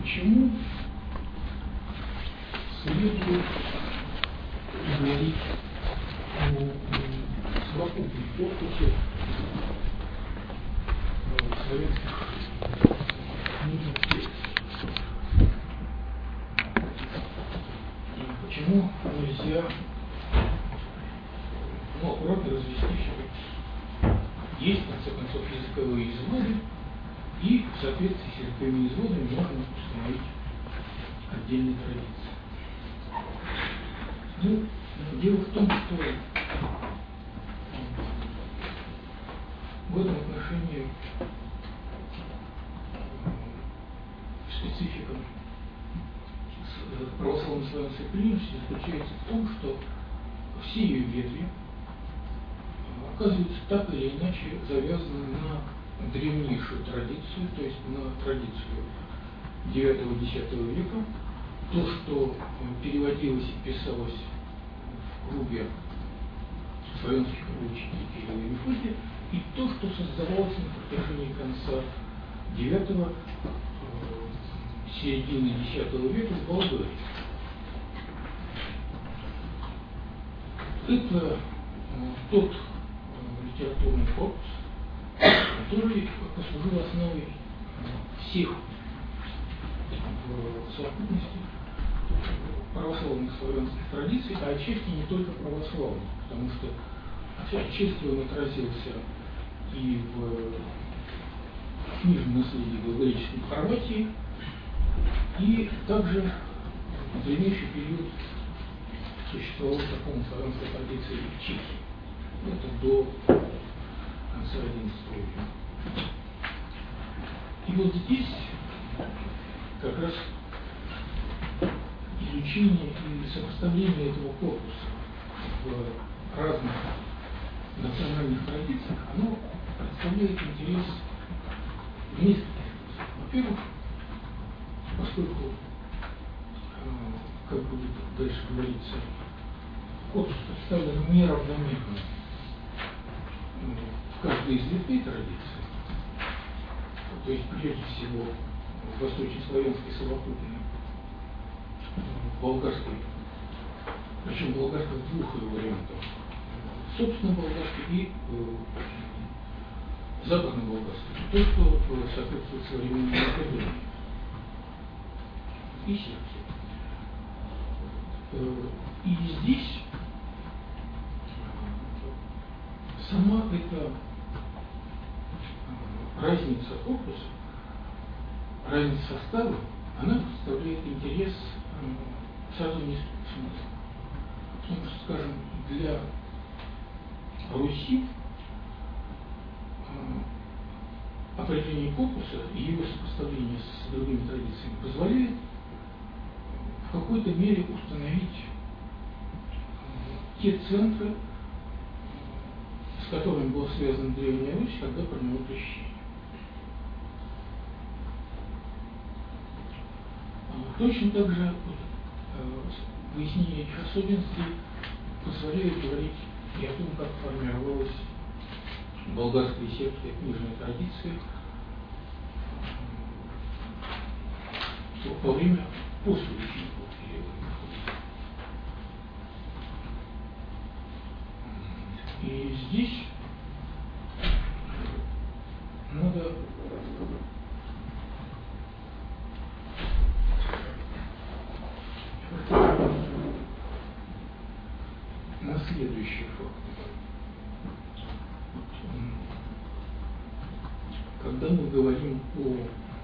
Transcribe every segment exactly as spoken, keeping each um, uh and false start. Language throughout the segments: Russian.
почему следует говорить о совокупном корпусе славянских книжных текстов. Почему нельзя ну, аккуратно развести все? Есть, в конце концов, языковые изводы, и в соответствии с языковыми изводами можно установить отдельные традиции. Ну, дело в том, что в этом отношении специфика православной славянской клиники заключается в том, что все ее ветви оказываются так или иначе завязаны на древнейшую традицию, то есть на традицию девятого-десятого века, то, что переводилось и писалось в круге славянских учителей Кирилла и Мефодия, и то, что создавалось на протяжении конца девятого, середины десятого века в Болгарии. Это тот литературный корпус, который послужил основой всех в совокупности православных славянских традиций, а отчасти не только православных, потому что отчасти он отразился и в книжном наследии греческой Хорватии, и также в древнейший период существовала такая славянская традиция в Чехии. Это до конца одиннадцатого века. И вот здесь как раз изучение и сопоставление этого корпуса в разных национальных традициях, оно представляет интерес в нескольких смыслах. Во-первых, поскольку, как будет дальше говориться, корпус представлен неравномерно в каждой из ветвей традиции, то есть прежде всего в восточнославянской совокупной, в болгарской, причем болгарской в двух ее вариантах, собственно болгарской и э, западно-болгарской, то, что соответствует современной Македонии и Сербии. И здесь сама эта разница корпуса, разница состава, она представляет интерес сразу в нескольких смыслах. Потому что, скажем, для Руси определение корпуса и его сопоставление с другими традициями позволяет в какой-то мере установить те центры, с которыми была связана Древняя Русь, когда приняла крещение. Точно так же выяснение этих особенностей позволяет говорить и о том, как формировалась болгарская и сербская книжная традиция во время после учеников Кирилла и Мефодия. И здесь надо на следующий факт. Когда мы говорим о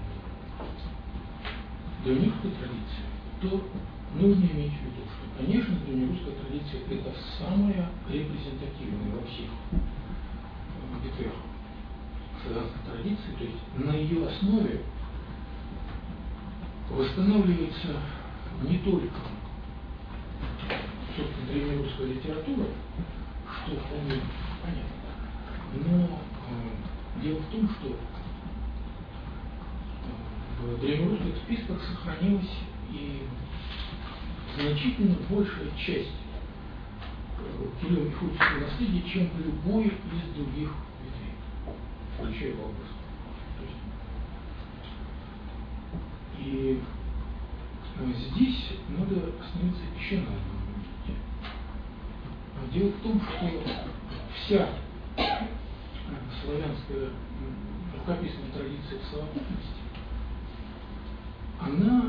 древнерусской традиции, то нужно иметь в виду, что, конечно, древнерусская традиция – это самая репрезентативная во всех ветвях славянской традиции, то есть на ее основе восстанавливается не только, собственно, древнерусская литература, что вполне понятно, но э, дело в том, что в древнерусских списках сохранилась и значительно большая часть кирилло-мефодийского наследия, чем любое из других ветвей, включая болгарскую. И И здесь надо остановиться еще на одном моменте. Дело в том, что вся славянская рукописная традиция в совокупности, она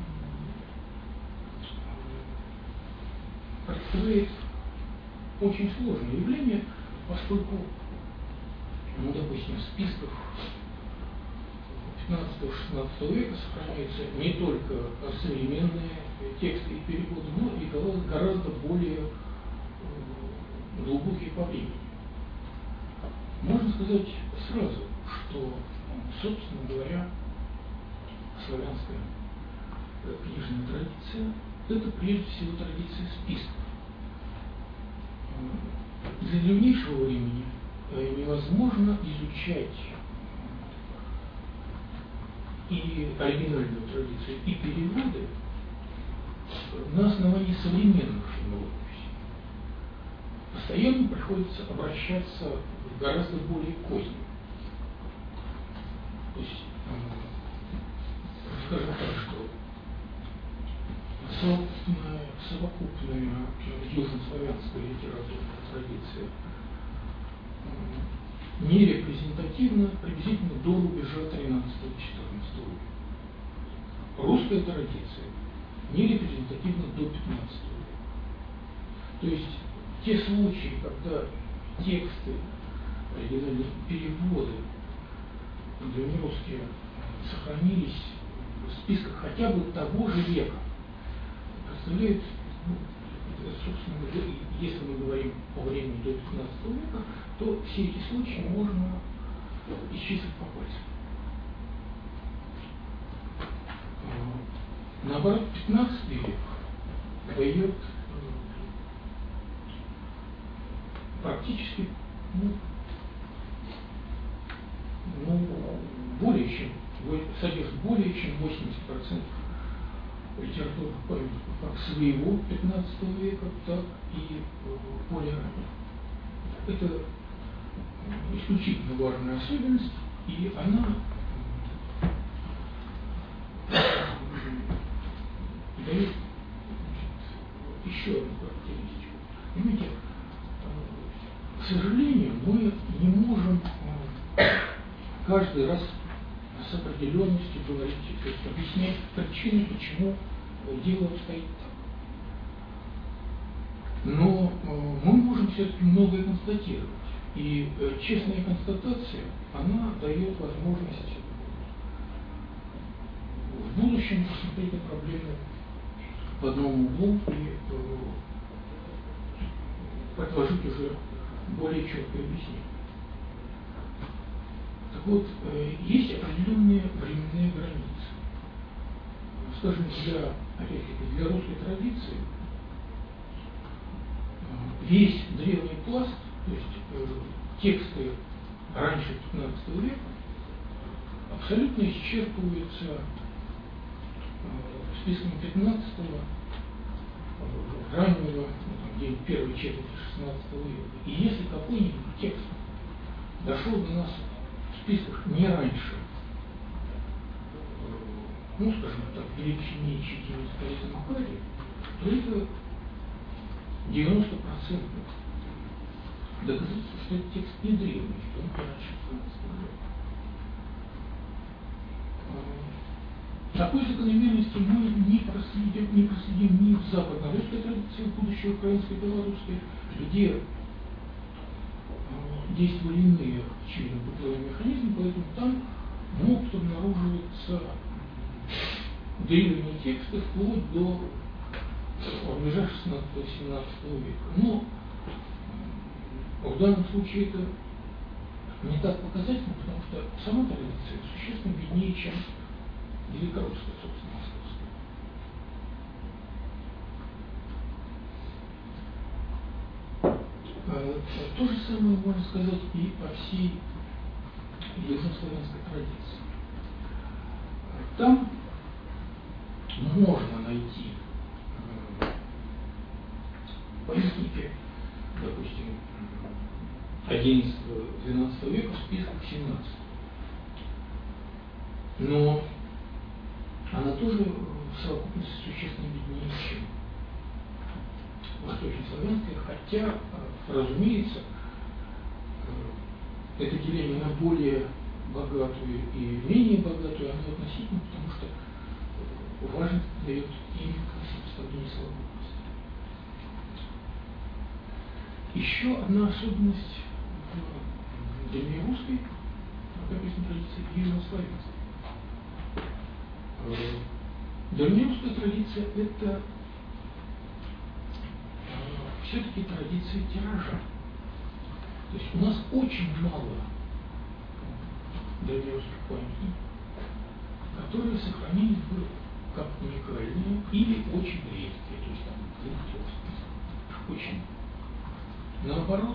представляет очень сложное явление, поскольку, ну, допустим, в списках пятнадцатого-шестнадцатого века сохраняются не только современные тексты и переводы, но и гораздо более глубокие по времени. Можно сказать сразу, что, собственно говоря, славянская книжная традиция – это прежде всего традиция списков. Для древнейшего времени невозможно изучать и оригинальную традицию, и переводы на основании современных фильмографий. Постоянно приходится обращаться к гораздо более поздним. То есть, скажем так, что совокупная, совокупная южнославянская литературная традиция не репрезентативна приблизительно до рубежа тринадцатого-четырнадцатого века. Русская традиция не репрезентативна до пятнадцатого века. То есть те случаи, когда тексты, оригинальные переводы древнерусские сохранились в списках хотя бы того же века, представляют, ну, собственно, если мы говорим о времени до пятнадцатого века, то все эти случаи можно исчислить по пальцам. Наоборот, пятнадцатый век дает практически, ну, ну, более чем, содержит более чем восемьдесят процентов литературных памятников как своего пятнадцатого века, так и более раннего. Это исключительно важная особенность, и она дает, значит, еще одну характеристику. Понимаете, к сожалению, мы не можем каждый раз с определенностью говорить, то есть объяснять причины, почему дело обстоит так. Но мы можем все-таки многое констатировать. И честная констатация, она дает возможность в будущем посмотреть на проблему под новым углом и предложить уже более четкое объяснение. Так вот, есть определенные временные границы. Скажем, для, опять-таки, для русской традиции весь древний пласт, то есть э, тексты раньше пятнадцатого века, абсолютно исчерпываются э, списком пятнадцатого, э, раннего, ну, где-нибудь первой четверти шестнадцатого века. И если какой-нибудь текст дошел до нас в списках не раньше, э, ну, скажем так, величине чтения Спиридона Макария, то это девяносто процентов доказательство, что этот текст не древний, что он раньше пятнадцатого века. Такой закономерности мы не проследим, не проследим ни в западно-русской традиции, в будущей украинской, белорусской, где действовали иные очевидно бытовые механизмы, поэтому там могут обнаруживаться древние тексты вплоть до рубежа шестнадцатого-семнадцатого века. Но в данном случае это не так показательно, потому что сама традиция существенно беднее, чем великорусская, собственно, московская. То же самое можно сказать и о всей южнославянской традиции. Там можно найти памятники, допустим, одиннадцатого-двенадцатого века в списках семнадцатого. Но анатомия тоже в совокупности существенно беднее, чем восточнославянская, хотя, разумеется, это деление на более богатую и менее богатую, оно относительно, потому что важность дает именно сопоставление совокупности. Еще одна особенность в древнерусской рукописной традиции – южнославянской. Древнерусская традиция – это все-таки традиция тиража. То есть у нас очень мало древнерусских памятников, которые сохранились бы как уникальные или очень редкие, то есть там двух-трех. Очень. Наоборот,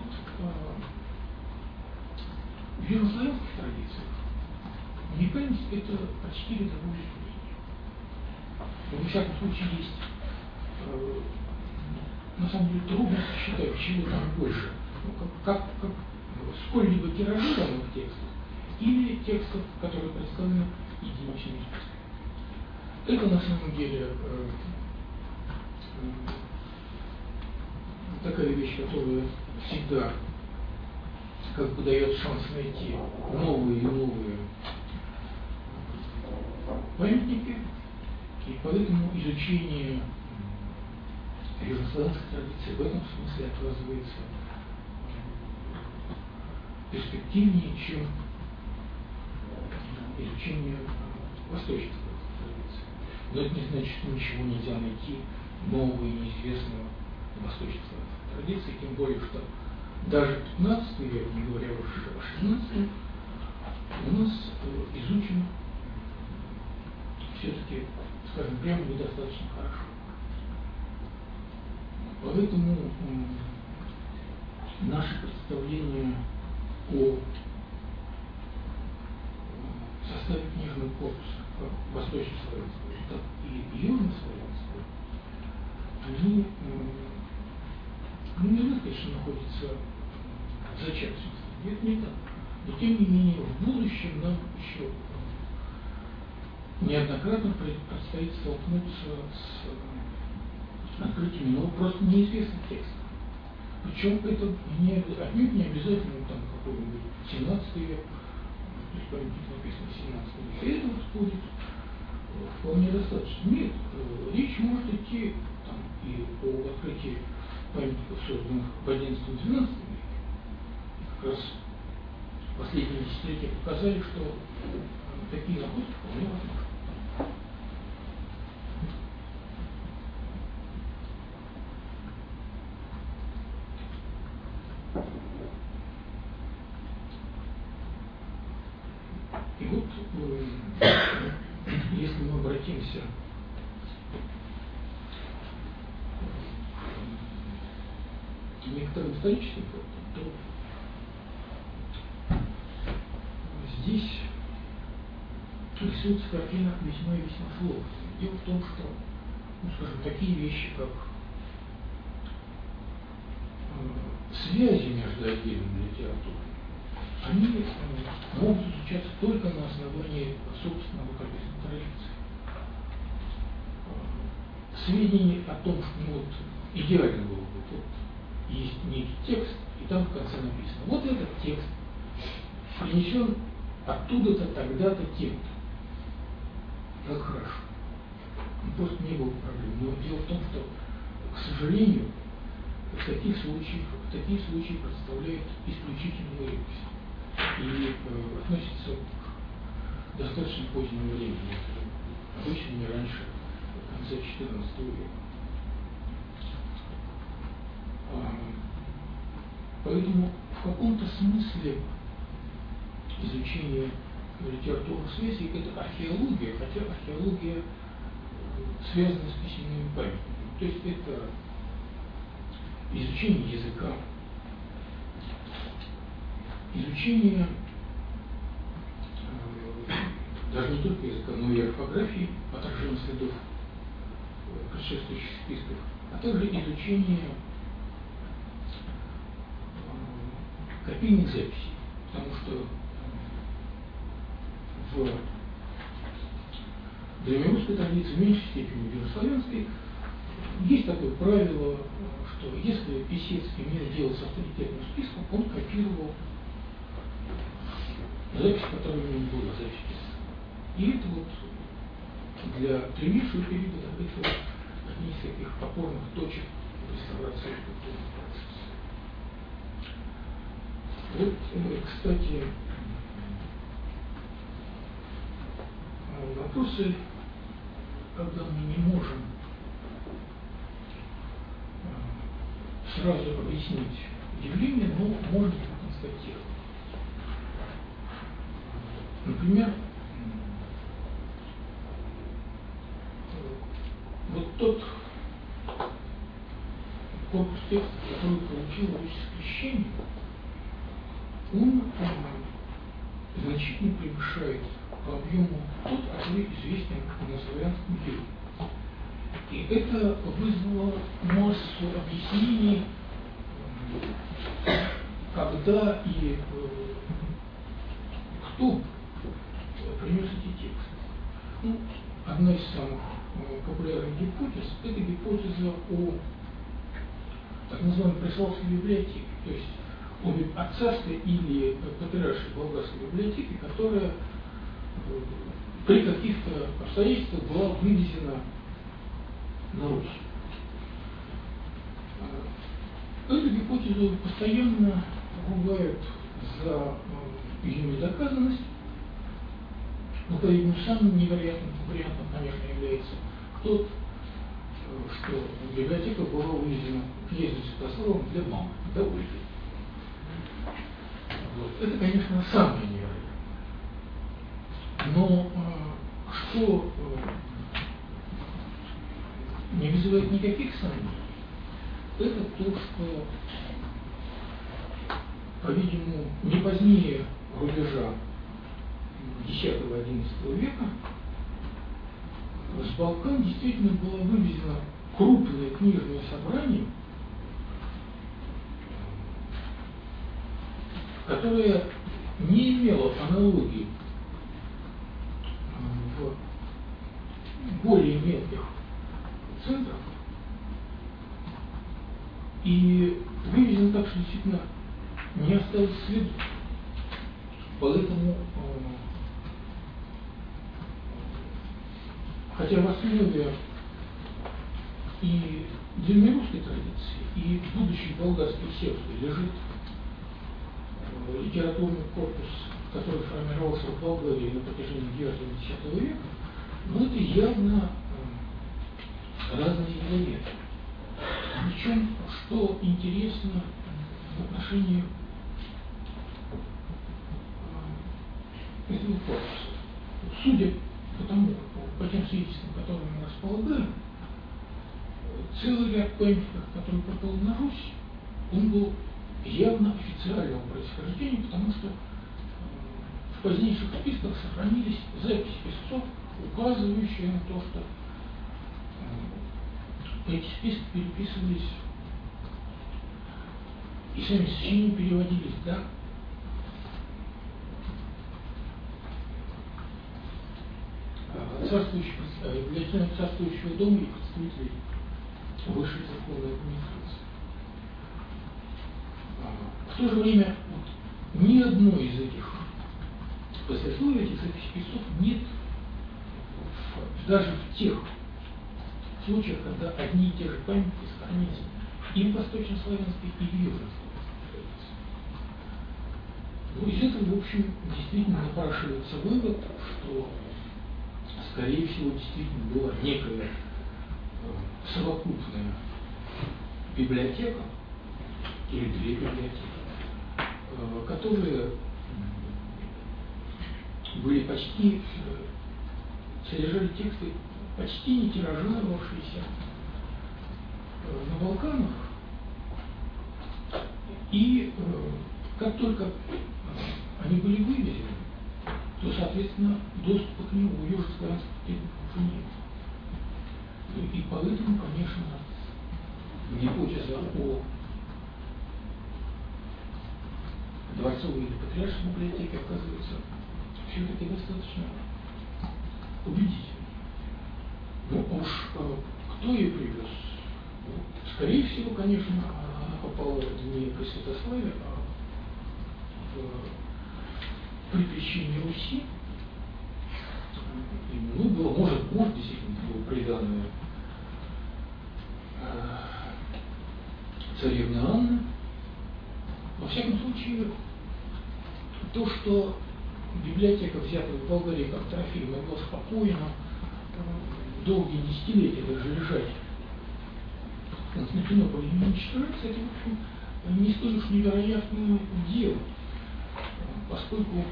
в южнославянских традициях уникальность – это почти рядовое явление. Но, во всяком случае, есть, э, на самом деле, трудно считать, чего там больше. Ну, как, как, как сколь-либо тиражированных текстов или текстов, которые представлены единичными списками. Это, на самом деле, э, э, такая вещь, которая всегда как бы дает шанс найти новые и новые памятники, и поэтому изучение южнославянской традиции в этом смысле оказывается перспективнее, чем изучение восточных традиций. Но это не значит, что ничего нельзя найти нового и неизвестного в восточных традициях, тем более, что даже пятнадцатый век, не говоря уже о шестнадцатом, у нас э, изучен все-таки, скажем прямо, недостаточно хорошо. Поэтому э, наше представление о составе книжного корпуса, как восточнославянского, так и южнославянского, они, э, ну, не знаю, конечно, находятся в зачаточном стадии. Это не так. Но, тем не менее, в будущем нам еще неоднократно предстоит столкнуться с открытием новых, просто неизвестных текстов. Причем это не, отнюдь не обязательно там какой-нибудь семнадцатый век, то есть памятник написан в семнадцатом веке, этого будет вполне достаточно. Нет, речь может идти там, и о открытии памятников, созданных в одиннадцатом-двенадцатом веке. Как раз последние десятилетия показали, что такие находки вполне возможны. И вот, если мы обратимся к некоторым историческим фактам, то здесь рисуется картина весьма и весьма сложная. Дело в том, что, ну, скажем, такие вещи, как э, связи между отдельными литературами, они э, могут изучаться только на основании собственной рукописной традиции. Э, сведения о том, что ну, вот, идеально было бы, вот, есть некий текст, и там в конце написано, вот этот текст принесен оттуда-то, тогда-то, тем-то. Как хорошо. Ну, просто не было проблем. Но дело в том, что, к сожалению, в таких случаях, такие случаи представляют исключительную редкость. И э, относятся к достаточно позднему времени. Обычно не раньше конца четырнадцатого века. А, поэтому в каком-то смысле изучение литературных связей – это археология, хотя археология связана с письменными памятниками. То есть это изучение языка, изучение э, даже не только языка, но и орфографии, отражение следов предшествующих списков, а также изучение э, копийных записей, потому что в древнерусской традиции, в меньшей степени древнеславянской, есть такое правило, что если писец имел дело с авторитетным списком, он копировал запись, которая у него была, запись писца. И это вот для древнейшего периода это одни из таких опорных точек реставрации культурного процесса. Вот, кстати, вопросы, когда мы не можем сразу объяснить явление, но можно его констатировать. Например, вот тот корпус текста, который получил русское крещение, он значительно превышает по объему тот, который известен на славянском языке. И это вызвало массу объяснений, когда и кто принес эти тексты. Ну, одна из самых популярных гипотез – это гипотеза о так называемой преславской библиотеке, то есть о царской или патриаршей болгарской библиотеке, которая при каких-то обстоятельствах была вывезена на Русь. Эту гипотезу постоянно ругают за ее недоказанность, но, по-видимому, самым невероятным вариантом, конечно, является тот, что библиотека была вывезена князем Святославом для мамы, для Ольги. Вот. Это, конечно, самое невероятное. Но что не вызывает никаких сомнений, это то, что, по-видимому, не позднее рубежа десятого-одиннадцатого века с Балкан действительно было вывезено крупное книжное собрание, которое не имело аналогии в более мелких центрах, и вывезено так, что действительно не осталось следов. Поэтому, хотя в основе и древнерусской традиции, и будущей болгарской сербской лежит литературный корпус, который формировался в Болгарии на протяжении девятого-десятого века, но это явно разные явления. Причем, что интересно в отношении этого корпуса, судя по тому, по тем свидетельствам, которыми мы располагаем, целый ряд памятников, который попал на Русь, он был явно официального происхождения, потому что в позднейших списках сохранились записи писцов, указывающие на то, что эти списки переписывались и сами сочинения переводились, да, царствующего, для членов царствующего дома и представителей высшей церковной администрации. В то же время вот, ни одно из этих послесловий, этих записей писцов нет в, даже в тех случаях, когда одни и те же памятники сохранились и в восточнославянской, и в южнославянской традиции. Ну, из этого, в общем, действительно напрашивается вывод, что, скорее всего, действительно была некая э, совокупная библиотека или две библиотеки, э, которые были почти, э, содержали тексты, почти не тиражировавшиеся э, на Балканах, и э, как только э, они были вывезены, то, соответственно, доступа к нему у южнославянских путевников уже нет. Ну, и поэтому, конечно, гипотеза о дворцовой или патриаршей библиотеке оказывается все-таки достаточно убедительной. Ну уж кто ее привез? Скорее всего, конечно, она попала не при Святославе, а в припечении Руси. Ну, было, может, может, действительно, было приданное царевна Анна. Во всяком случае, то, что библиотека, взятая в Болгарии как трофей, могла спокойно долгие десятилетия даже лежать в Константинополе и не уничтожаться, это, в общем, не столь уж невероятное дело, поскольку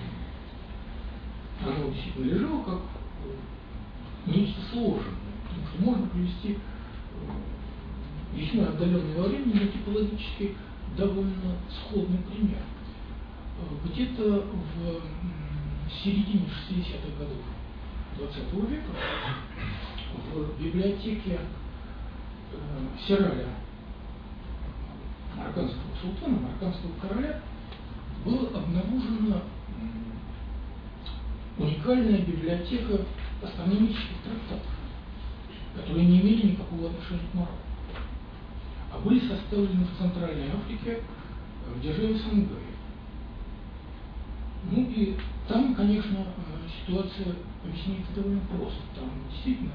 оно действительно лежало как нечто сложное, потому что можно привести весьма отдаленный во времени, но типологически довольно сходный пример. Где-то в середине шестидесятых годов двадцатого века в библиотеке Сераля, марокканского султана, марокканского короля, была обнаружена уникальная библиотека астрономических трактатов, которые не имели никакого отношения к Марокко, а были составлены в Центральной Африке, в державе Сангай. Ну и там, конечно, ситуация объясняется довольно просто. Там действительно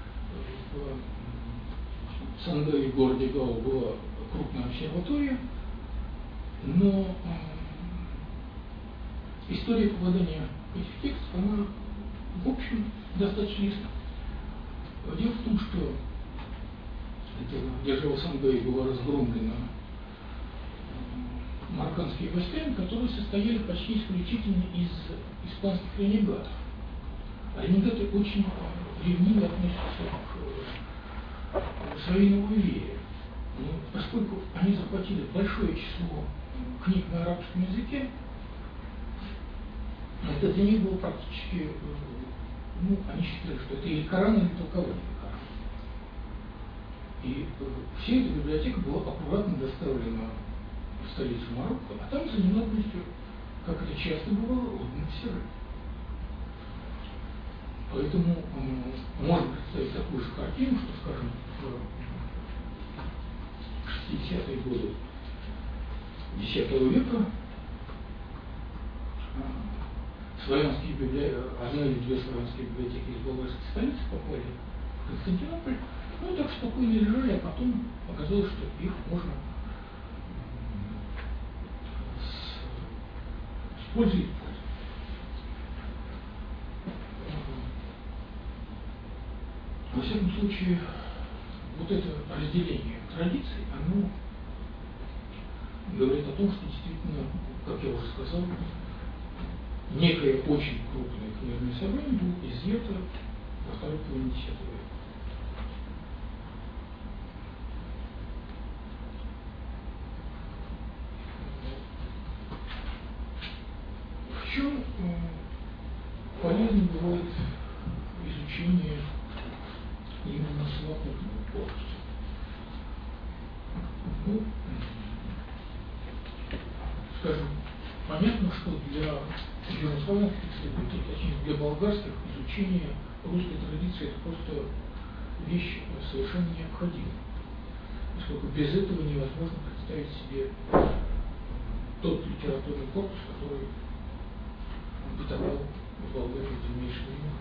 в Сангае, в городе Гао, была крупная обсерватория, но история попадания этих текстов, она, в общем, достаточно ясна. Дело в том, что эта держава Сангай была разгромлена марокканскими войсками, которые состояли почти исключительно из испанских ренегатов. А ренегаты очень ревниво относятся к своей новой вере. Но поскольку они захватили большое число книг на арабском языке, это для них было практически, ну, они считали, что это или Коран, или толкование Корана. И вся эта библиотека была аккуратно доставлена в столицу Марокко, а там за ненадобностью, как это часто бывало, отданы в Сирию. Поэтому э, можно представить такую же картину, что, скажем, в шестидесятые годы десятого века э, славянские библиотеки, одна или две славянские библиотеки из болгарской столицы попали в Константинополь, ну и так спокойно лежали, а потом оказалось, что их можно использовать. Во всяком случае, вот это разделение традиций, оно говорит о том, что действительно, как я уже сказал, некое очень крупное книжное собрание было изъято во второй половине десятого века. В чем полезно бывает изучение именно совокупного корпуса? Ну, скажем, понятно, что для южнославянских исследователей, точнее для болгарских, изучение русской традиции это просто вещь совершенно необходимая, поскольку без этого невозможно представить себе тот литературный корпус, который бытовал в Болгарии в древнейшие времена.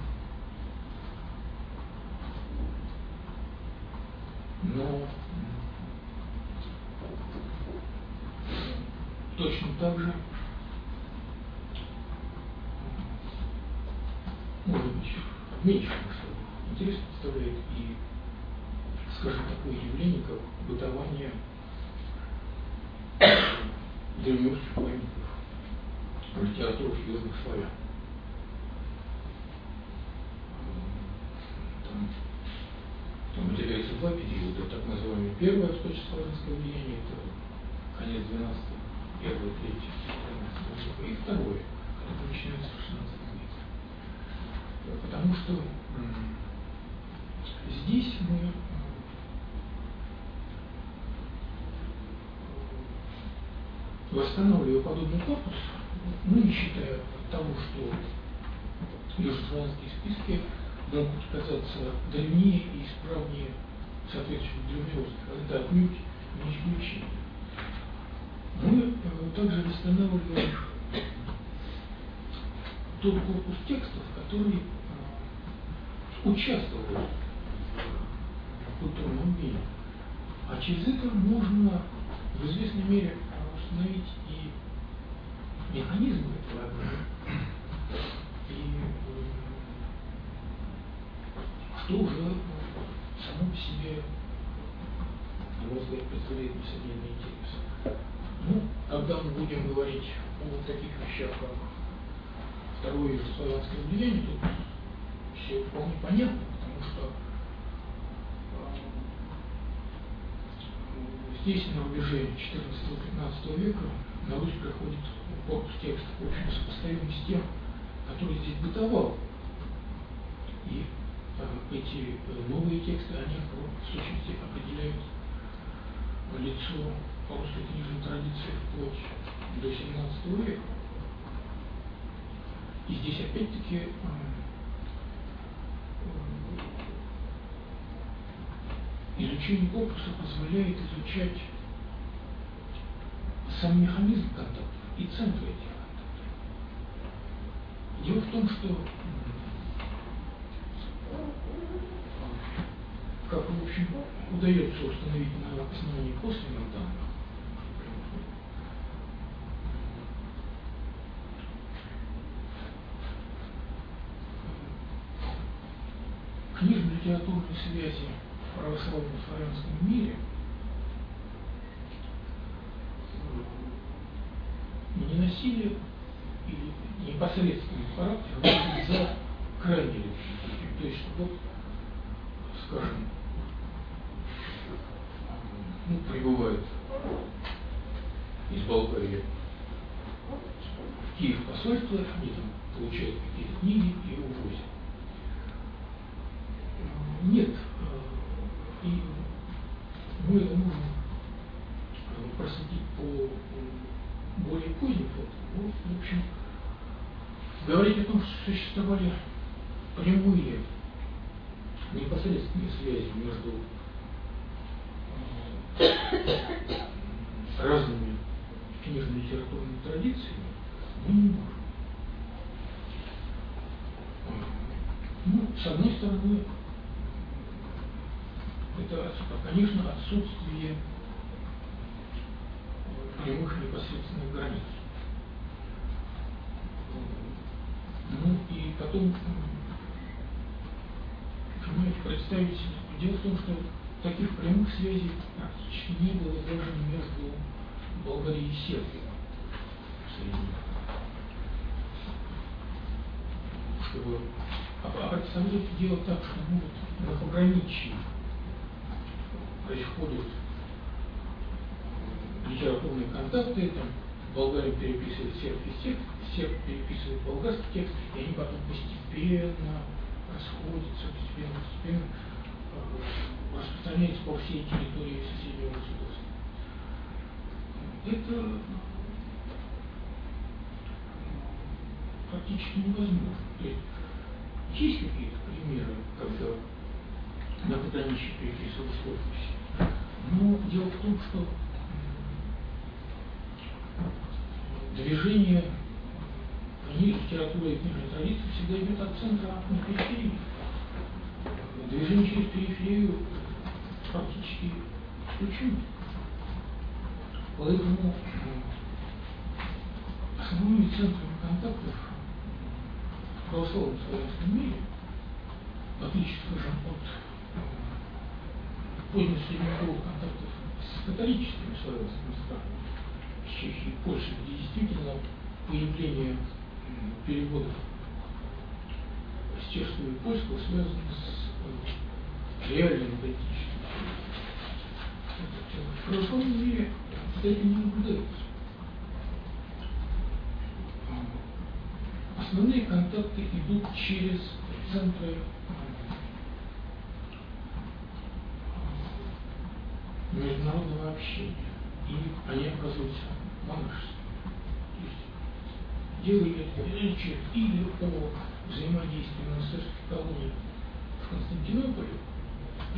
Но точно так же, может быть, в меньшем масштабе интерес представляет и, скажем, такое явление, как бытование древнерусских памятников в литературах южных славян. Там, там выделяется два периода, так называемое первое восточнославянское влияние, это конец двенадцатого, первое, третье, тринадцатого века, и второе, которое начинается в шестнадцатом веке. Потому что м- здесь мы восстанавливая подобный корпус, ну не считая того, что южнославянские списки могут казаться древнее и исправнее соответствующих древнерусских. Это отнюдь не исключение. Мы э, также восстанавливаем тот корпус текстов, который э, участвовал в культурном обмене. А через это можно в известной мере установить и механизмы этого обмена, и э, что уже само по себе, на мой взгляд, представляет несомненный интерес. Ну, когда мы будем говорить о таких вещах, как второе югославянское влияние, тут все вполне понятно, потому что э, здесь на рубеже четырнадцатого-пятнадцатого века на Русь приходит корпус текстов, очень сопоставимый с тем, который здесь бытовал. И э, эти новые тексты, они в сущности определяют лицо русской книжной традиции вплоть до семнадцатого века. И здесь опять-таки э, э, изучение корпуса позволяет изучать сам механизм контактов и центры этих контактов. Дело в том, что как, в общем, удается установить на основании косвенных данных, книжно-литературные связи в православном славянском мире не носили или непосредственный характер за крайне редким. То есть, вот, скажем, ну, прибывает из Болгарии в Киев посольство, они там получают какие-то книги и увозят. Нет, и мы это можем проследить по более поздним фото. Ну, в общем, говорить о том, что существовали прямые непосредственные связи между разными книжно-литературными традициями, мы не можем. Ну, с одной стороны, это, конечно, отсутствие прямых непосредственных границ. Ну и потом, понимаете, представить себе, дело в том, что таких прямых связей практически не было даже между Болгарией и Сербией среди них. Чтобы, а, а представляете, дело так, что ну, вот, на пограничье происходят литературные контакты, там Болгария переписывает сербский текст, серб переписывает болгарский текст, и они потом постепенно расходятся, постепенно, постепенно э, распространяются по всей территории соседнего государства. Это практически невозможно. То есть есть какие-то примеры, когда на пограничье переписывалась подпись. Но дело в том, что движение литературы и книжной традиции всегда идет от центра на периферию. Движение через периферию практически исключено. Поэтому основными центрами контактов в православном славянском мире, в отличие, скажем, от позднесредневековых контактов с католическими славянскими странами, с Чехией и Польшей, где действительно появление переводов с чешского и польского связано с реальным политическим. В православном мире это не наблюдается. Основные контакты идут через центры международного общения, и они оказываются монашескими. То есть дело идет речь или о взаимодействии монастырских колоний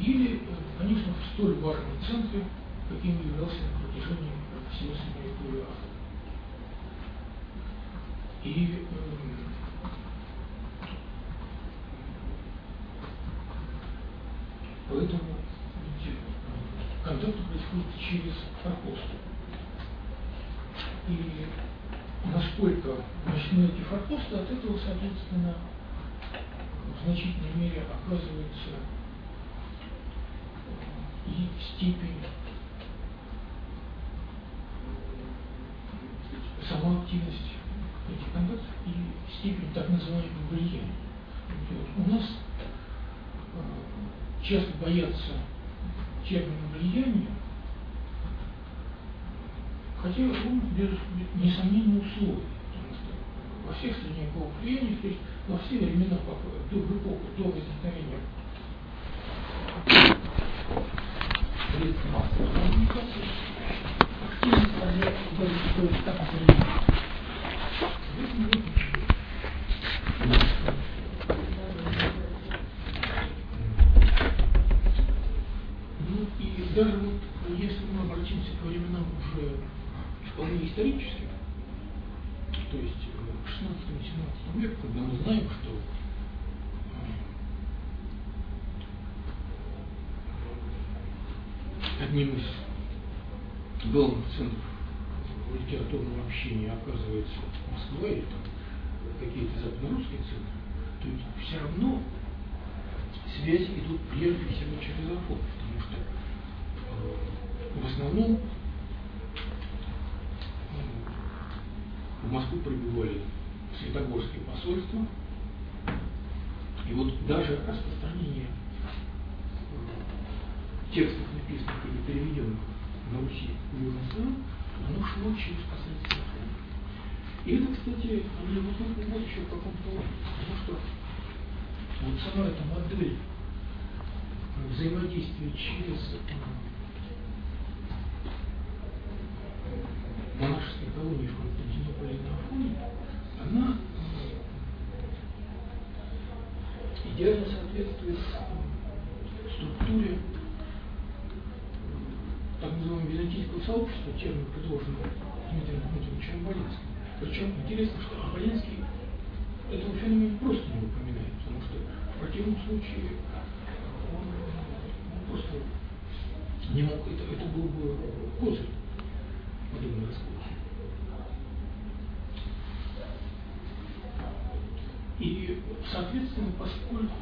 или, конечно, в столь важном центре, каким являлся на протяжении всего средневековья Африки. И поэтому контакт происходит через форпосты. И насколько мощны эти форпосты, от этого, соответственно, в значительной мере оказывается и степень, сама активность этих контактов и степень так называемого влияния. У нас часто боятся термина влияния, хотя он без несомненного условия, потому что во всех средневековых влияниях, то есть во все времена, до, в эпоху до возникновения средств массовой коммуникации, активность проявляется так определенно. В этом нет ничего. Ну и даже вот, если мы обратимся к временам уже вполне историческим, то есть к шестнадцатому-семнадцатому веку, когда мы знаем, что одним из главных центров литературного общения оказывается Москва или там какие-то западнорусские центры, то есть все равно связи идут прежде всего через Афон, потому что э, в основном э, в Москву прибывали святогорские посольства, и вот даже распространение э, текстов, написанных или переведенных на Руси в Южный Славян, оно шло через посредство Афона. И это, кстати, любопытно вот еще в каком плане, потому что вот сама эта модель взаимодействия через монашеские колонии в Константинополе и на Афоне, она идеально соответствует структуре так называемого византийского сообщества, термин, предложенный Дмитрием Дмитриевичем Оболенским. Причем интересно, что Оболенский этого феномена просто не упоминает, потому что в противном случае он, он просто не мог, это, это был бы козырь подобной раскрутки. И, соответственно, поскольку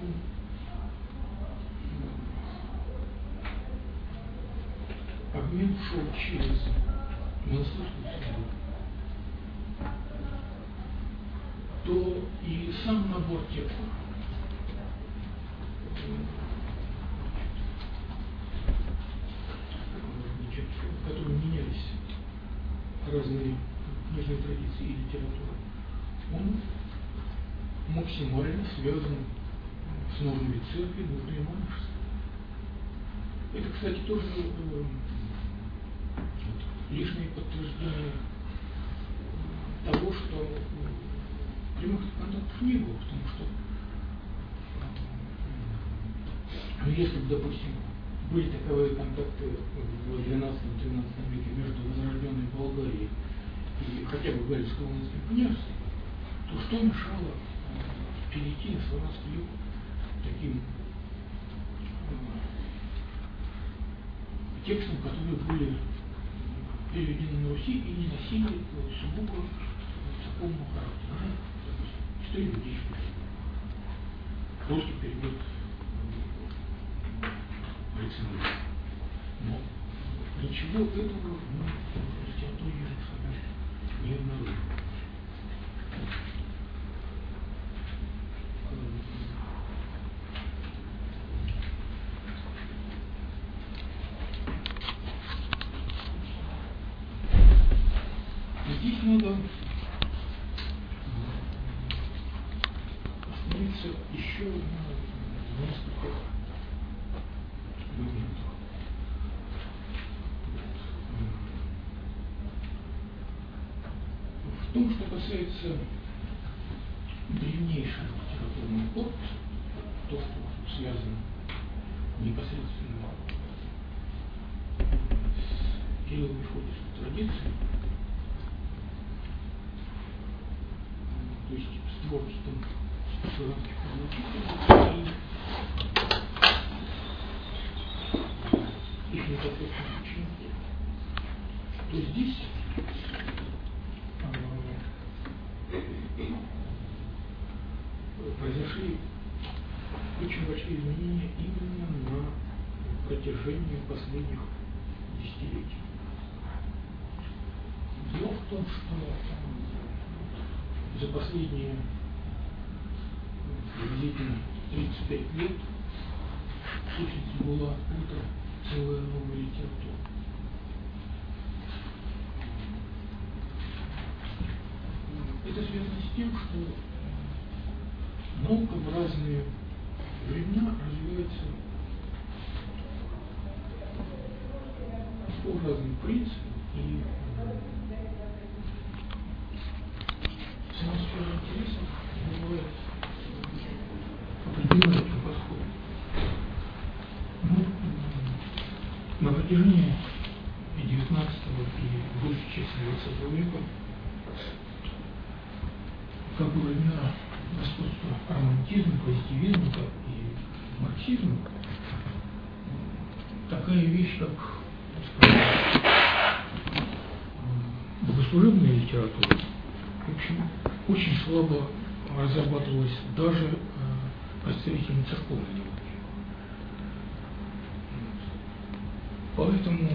обмен шел через монастырскую среду, то и сам набор текстов, которые менялись разные книжные традиции и литература, он максимально связан с нужными церкви, нужными монашеством. Это, кстати, тоже э, лишнее подтверждение того, что прямых контактов не было, потому что ну, если бы, допустим, были таковые контакты в двенадцатом-тринадцатом веке между возрожденной Болгарией и хотя бы Галицко-Волынским княжеством, то что мешало перейти на славянский юг таким текстам, которые были переведены на Руси и не носили сугубо церковного характера. История людей. Русский перевод Александра. Но ничего этого мы в литературе не обнаружили. Здесь надо остановиться еще на нескольких моментах. В том, что касается древнейшего литературного корпуса, то, что связано непосредственно с Кирилло-Мефодиевской традиции, то есть с творчеством славянских учителей и их непосредственных учеников, то здесь произошли очень большие изменения именно на протяжении последних десятилетий. Дело в том, что за последние приблизительно тридцать пять лет в сущности была открыта целая новая литература. Это связано с тем, что наука в разные времена развивается по разным принципам, и сама сфера интересов бывает определенный подход. Ну, на протяжении девятнадцатого и большей части двадцатого века, как во времена господства романтизма, позитивизма, так и марксизма, такая вещь, как, скажем, богослужебная литература, в общем, очень слабо разрабатывалась даже э, представителями церковной науки. Поэтому,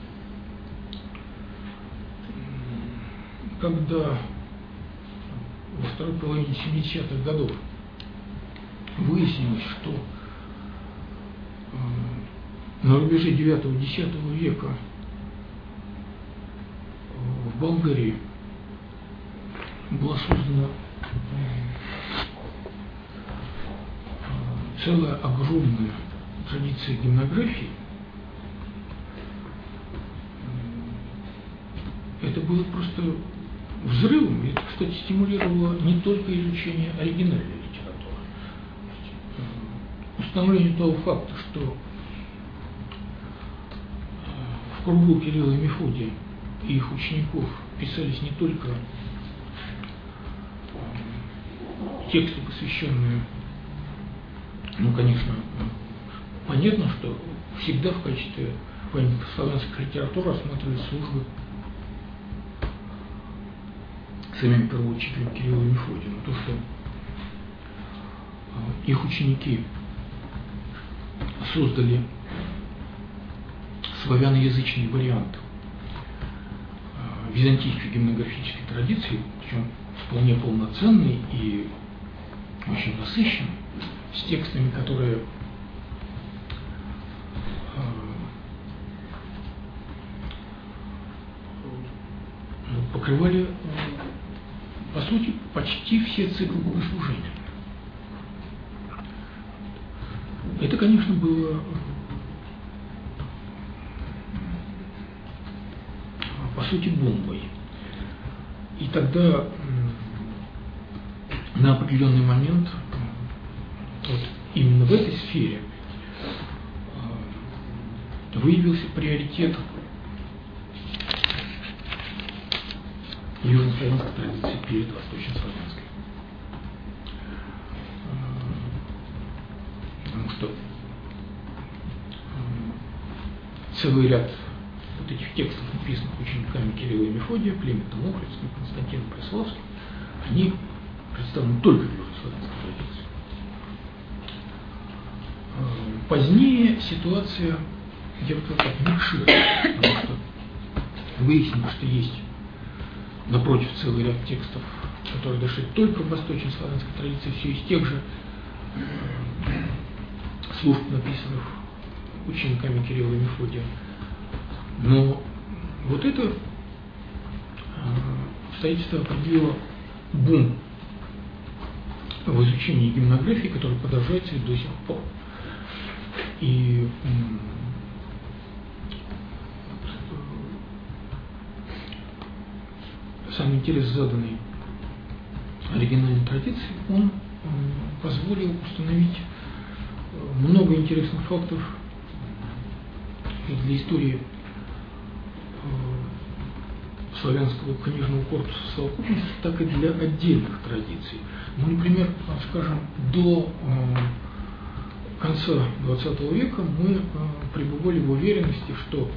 когда во второй половине семидесятых годов выяснилось, что э, на рубеже девятого-десятого века э, в Болгарии была создана э, целая огромная традиция гимнографии, э, это было просто взрывом. Это, кстати, стимулировало не только изучение оригинальной литературы. Установление того факта, что в кругу Кирилла и Мефодия и их учеников писались не только тексты, посвященные, ну, конечно, понятно, что всегда в качестве памятника славянской литературы рассматривались службы самим первоучителем Кирилла и Мефодия, но то, что их ученики создали славяноязычный вариант византийской гимнографической традиции, причем вполне полноценный и очень насыщенный, с текстами, которые покрывали, по сути, почти все циклы богослужения. Это, конечно, было по сути бомбой. И тогда на определенный момент вот именно в этой сфере выявился приоритет южнославянской традиции перед восточнославянской. Потому что целый ряд вот этих текстов, написанных учениками Кирилла и Мефодия, Климентом Охридским, Константином Преславским, они представлены только в южнославянской традиции. Позднее ситуация, я бы сказал, микширует, потому что выяснилось, что есть напротив целый ряд текстов, которые дошли только в восточнославянской традиции, все из тех же служб, написанных учениками Кирилла и Мефодия. Но вот это обстоятельство определило бум в изучении гимнографии, который продолжается и до сих пор. И самый интерес, заданный оригинальной традиции, он позволил установить много интересных фактов и для истории славянского книжного корпуса совокупности, так и для отдельных традиций. Ну, например, скажем, до конца двадцатого века мы пребывали в уверенности, что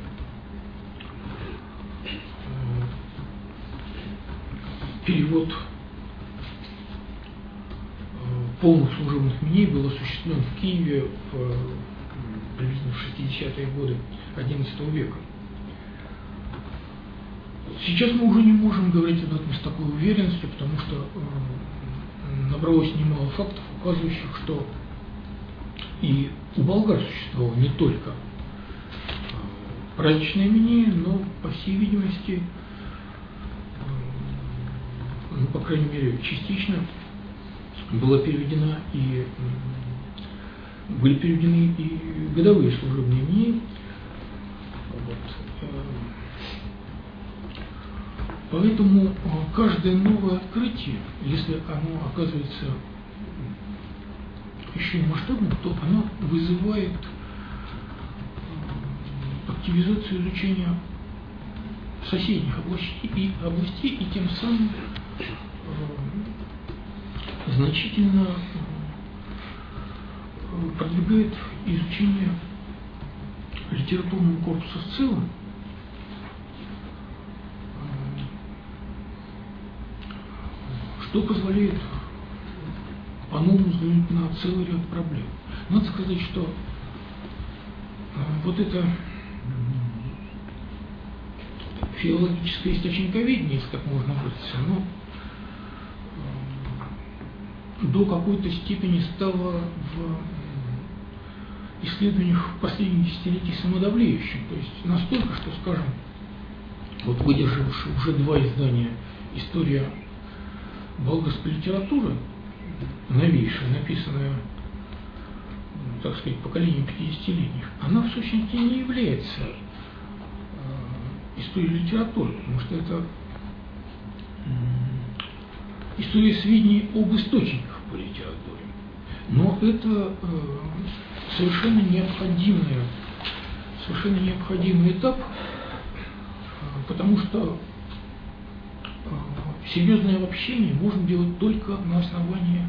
перевод полных служебных миней был осуществлен в Киеве в, приблизительно в шестидесятые годы одиннадцатого века. Сейчас мы уже не можем говорить об этом с такой уверенностью, потому что э, набралось немало фактов, указывающих, что и у болгар существовало не только э, праздничное минея, но, по всей видимости, э, ну, по крайней мере, частично была переведена и э, были переведены и годовые служебные минеи. Вот. Поэтому каждое новое открытие, если оно оказывается еще и масштабным, то оно вызывает активизацию изучения соседних областей и, областей, и тем самым значительно продвигает изучение литературного корпуса в целом, что позволяет по-новому взглянуть на целый ряд проблем. Надо сказать, что э, вот это филологическое источниковедение, если так можно выразиться, оно э, до какой-то степени стало в исследованиях последних десятилетий самодавлеющим. То есть настолько, что, скажем, вот выдержавшие уже два издания «История болгарской литературы», новейшая, написанная, так сказать, поколением пятидесятилетних, она в сущности не является э, историей литературы, потому что это э, история сведений об источниках по литературе. Но это э, совершенно необходимый, совершенно необходимый этап, э, потому что серьезное обобщение можно делать только на основании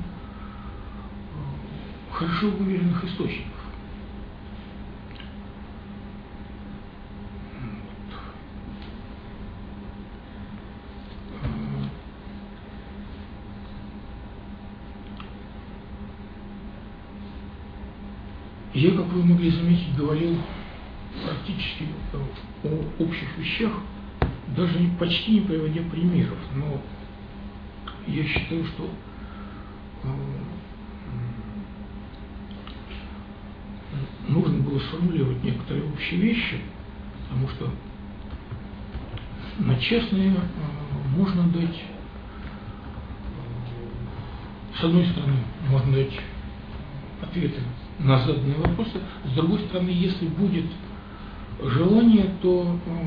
хорошо выверенных источников. Я, как вы могли заметить, говорил практически о общих вещах, даже почти не приводя примеров, но я считаю, что э, нужно было сформулировать некоторые общие вещи, потому что на частные э, можно дать, э, с одной стороны, можно дать ответы на заданные вопросы, с другой стороны, если будет желание, то э,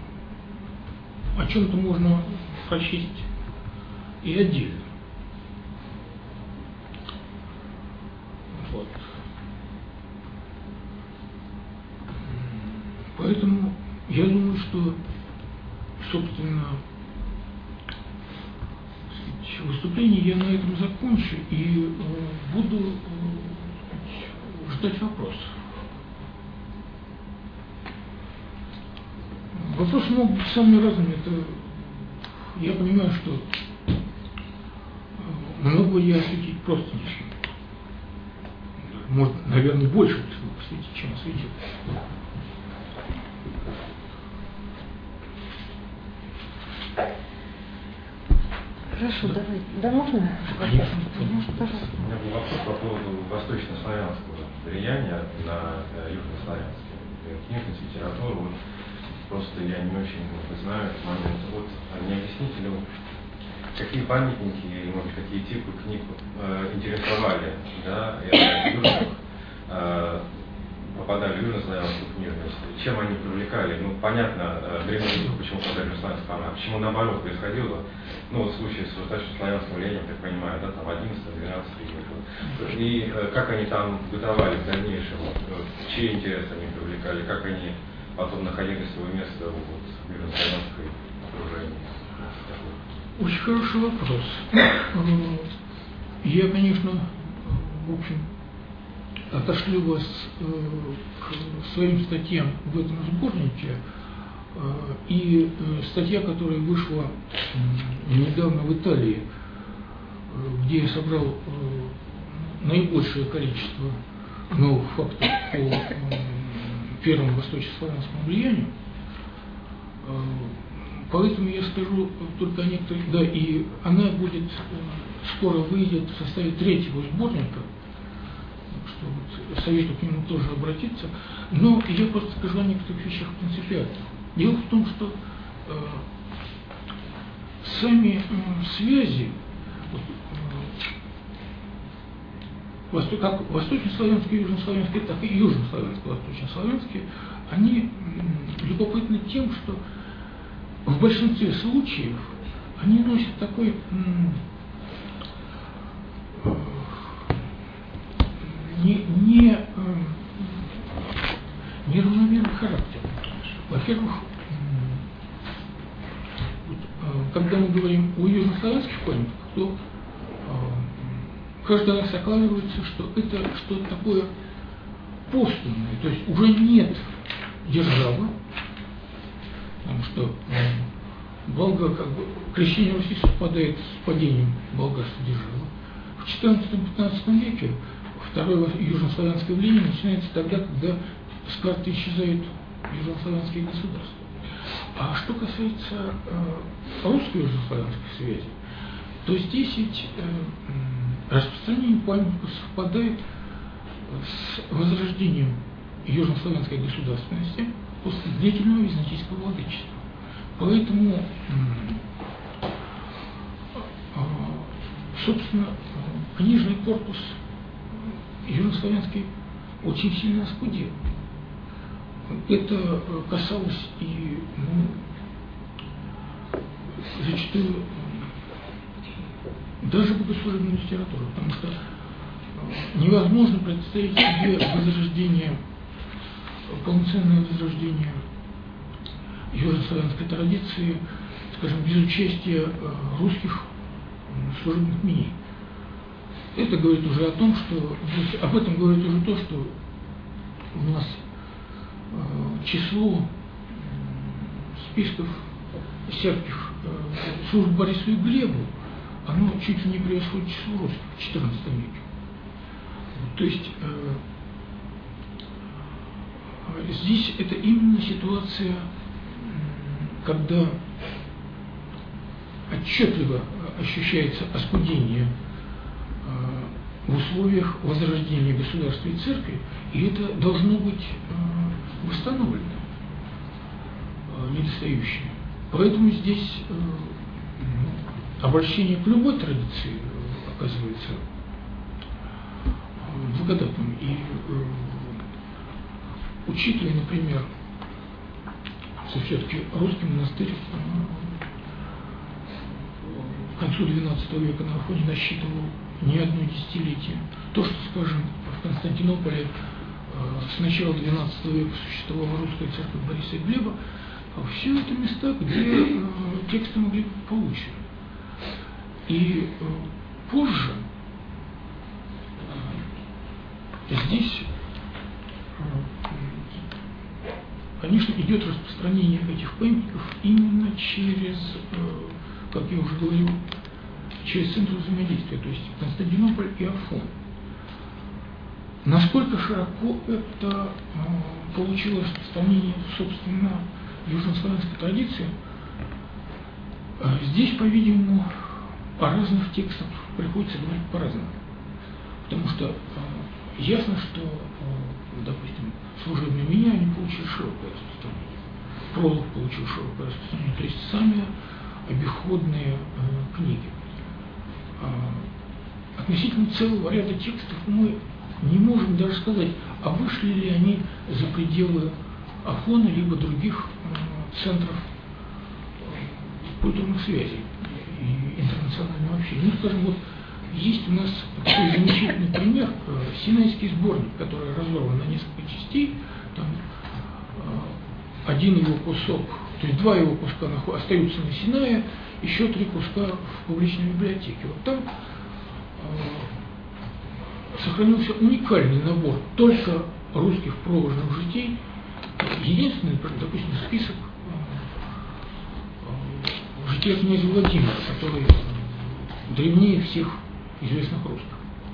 о чем-то можно прочесть и отдельно. Вот. Поэтому я думаю, что, собственно, сказать, выступление я на этом закончу и э, буду э, сказать, ждать вопросов. Вопросы могут быть самыми разными. Это, я понимаю, что много я осветить просто не смогу. Может, наверное, больше осветить, чем осветил. Хорошо, давай. Да, можно? Конечно. Пожалуйста. У меня был вопрос по поводу восточнославянского влияния на южнославянский. Книжность, литературу. Вот, просто я не очень знаю этот момент. Вот, не объясните ли, какие памятники или, может быть, какие типы книг э, интересовали, да, южных, э, попадали южнославянскую книжность, чем они привлекали? Ну, понятно, древний язык, почему создали южнославянскую формат, почему наоборот происходило, ну, вот в случае с восточнославянским влиянием, так понимаю, да, там одиннадцатый-двенадцатый век. И как они там бытовали в дальнейшем, чьи интересы они привлекали, как они потом находили свое место вот, в южнославянской окружении. Очень хороший вопрос. Я, конечно, в общем, отошлю вас к своим статьям в этом сборнике. И статья, которая вышла недавно в Италии, где я собрал наибольшее количество новых фактов по первому восточнославянскому влиянию. Поэтому я скажу только о некоторых, да, и она будет, скоро выйдет в составе третьего сборника, что вот советую к нему тоже обратиться, но я просто скажу о некоторых вещах принципиально. Дело в том, что э, сами э, связи, вот, э, восто, как восточнославянские, южнославянские, так и южнославянские, восточнославянские, они э, любопытны тем, что в большинстве случаев они носят такой э, не, не, э, неравномерный характер. Во-первых, э, когда мы говорим о южнославянских памятниках, то э, каждый раз оказывается, что это что-то такое постумное, то есть уже нет державы, потому что э, Болга, как бы, крещение Руси совпадает с падением болгарской державы. В четырнадцатом-пятнадцатом веке второе южнославянское влияние начинается тогда, когда с карты исчезают южнославянские государства. А что касается э, русско-южнославянских связей, то здесь ведь э, распространение памятников совпадает с возрождением южнославянской государственности после длительного византийского владычества. Поэтому, э, э, собственно, книжный корпус южнославянский очень сильно оскудел. Это касалось и, ну, зачастую даже богослужебной литературы, потому что невозможно представить себе возрождение, полноценное возрождение южнославянской традиции, скажем, без участия русских служебных мнений. Это говорит уже о том, что об этом говорит уже то, что у нас число списков сербских служб Борису и Глебу, оно чуть ли не превосходит число русских в четырнадцатом веке. То есть э, здесь это именно ситуация, когда отчетливо ощущается оскудение э, в условиях возрождения государства и церкви, и это должно быть э, восстановлено, э, недостающее. Поэтому здесь э, обращение к любой традиции э, оказывается э, благодатным. И э, учитывая, например, что все-таки русский монастырь э, к концу двенадцатого века на Афоне насчитывал не одно десятилетие. То, что, скажем, в Константинополе э, с начала двенадцатого века существовала русская церковь Бориса и Глеба, все это места, где э, тексты могли быть получены. И э, позже э, здесь, э, конечно, идет распространение этих памятников именно через, э, как я уже говорил, через центр взаимодействия, то есть Константинополь и Афон. Насколько широко это э, получило распространение, собственно, южнославянской традиции, э, здесь, по-видимому, по разных текстах приходится говорить по-разному. Потому что э, ясно, что, э, допустим, служебные меня они получили широкое распространение. Пролог получил широкое распространение, то есть сами обиходные э, книги. Относительно целого ряда текстов мы не можем даже сказать, а вышли ли они за пределы Афона либо других центров культурных связей и интернационального общения. Ну, скажем, вот есть у нас такой замечательный пример, Синайский сборник, который разорван на несколько частей. Там один его кусок, то есть два его куска остаются на Синае, еще три куска в публичной библиотеке. Вот там сохранился уникальный набор только русских прожных житий. Единственный, допустим, список жития князя Владимира, который древнее всех известных русских.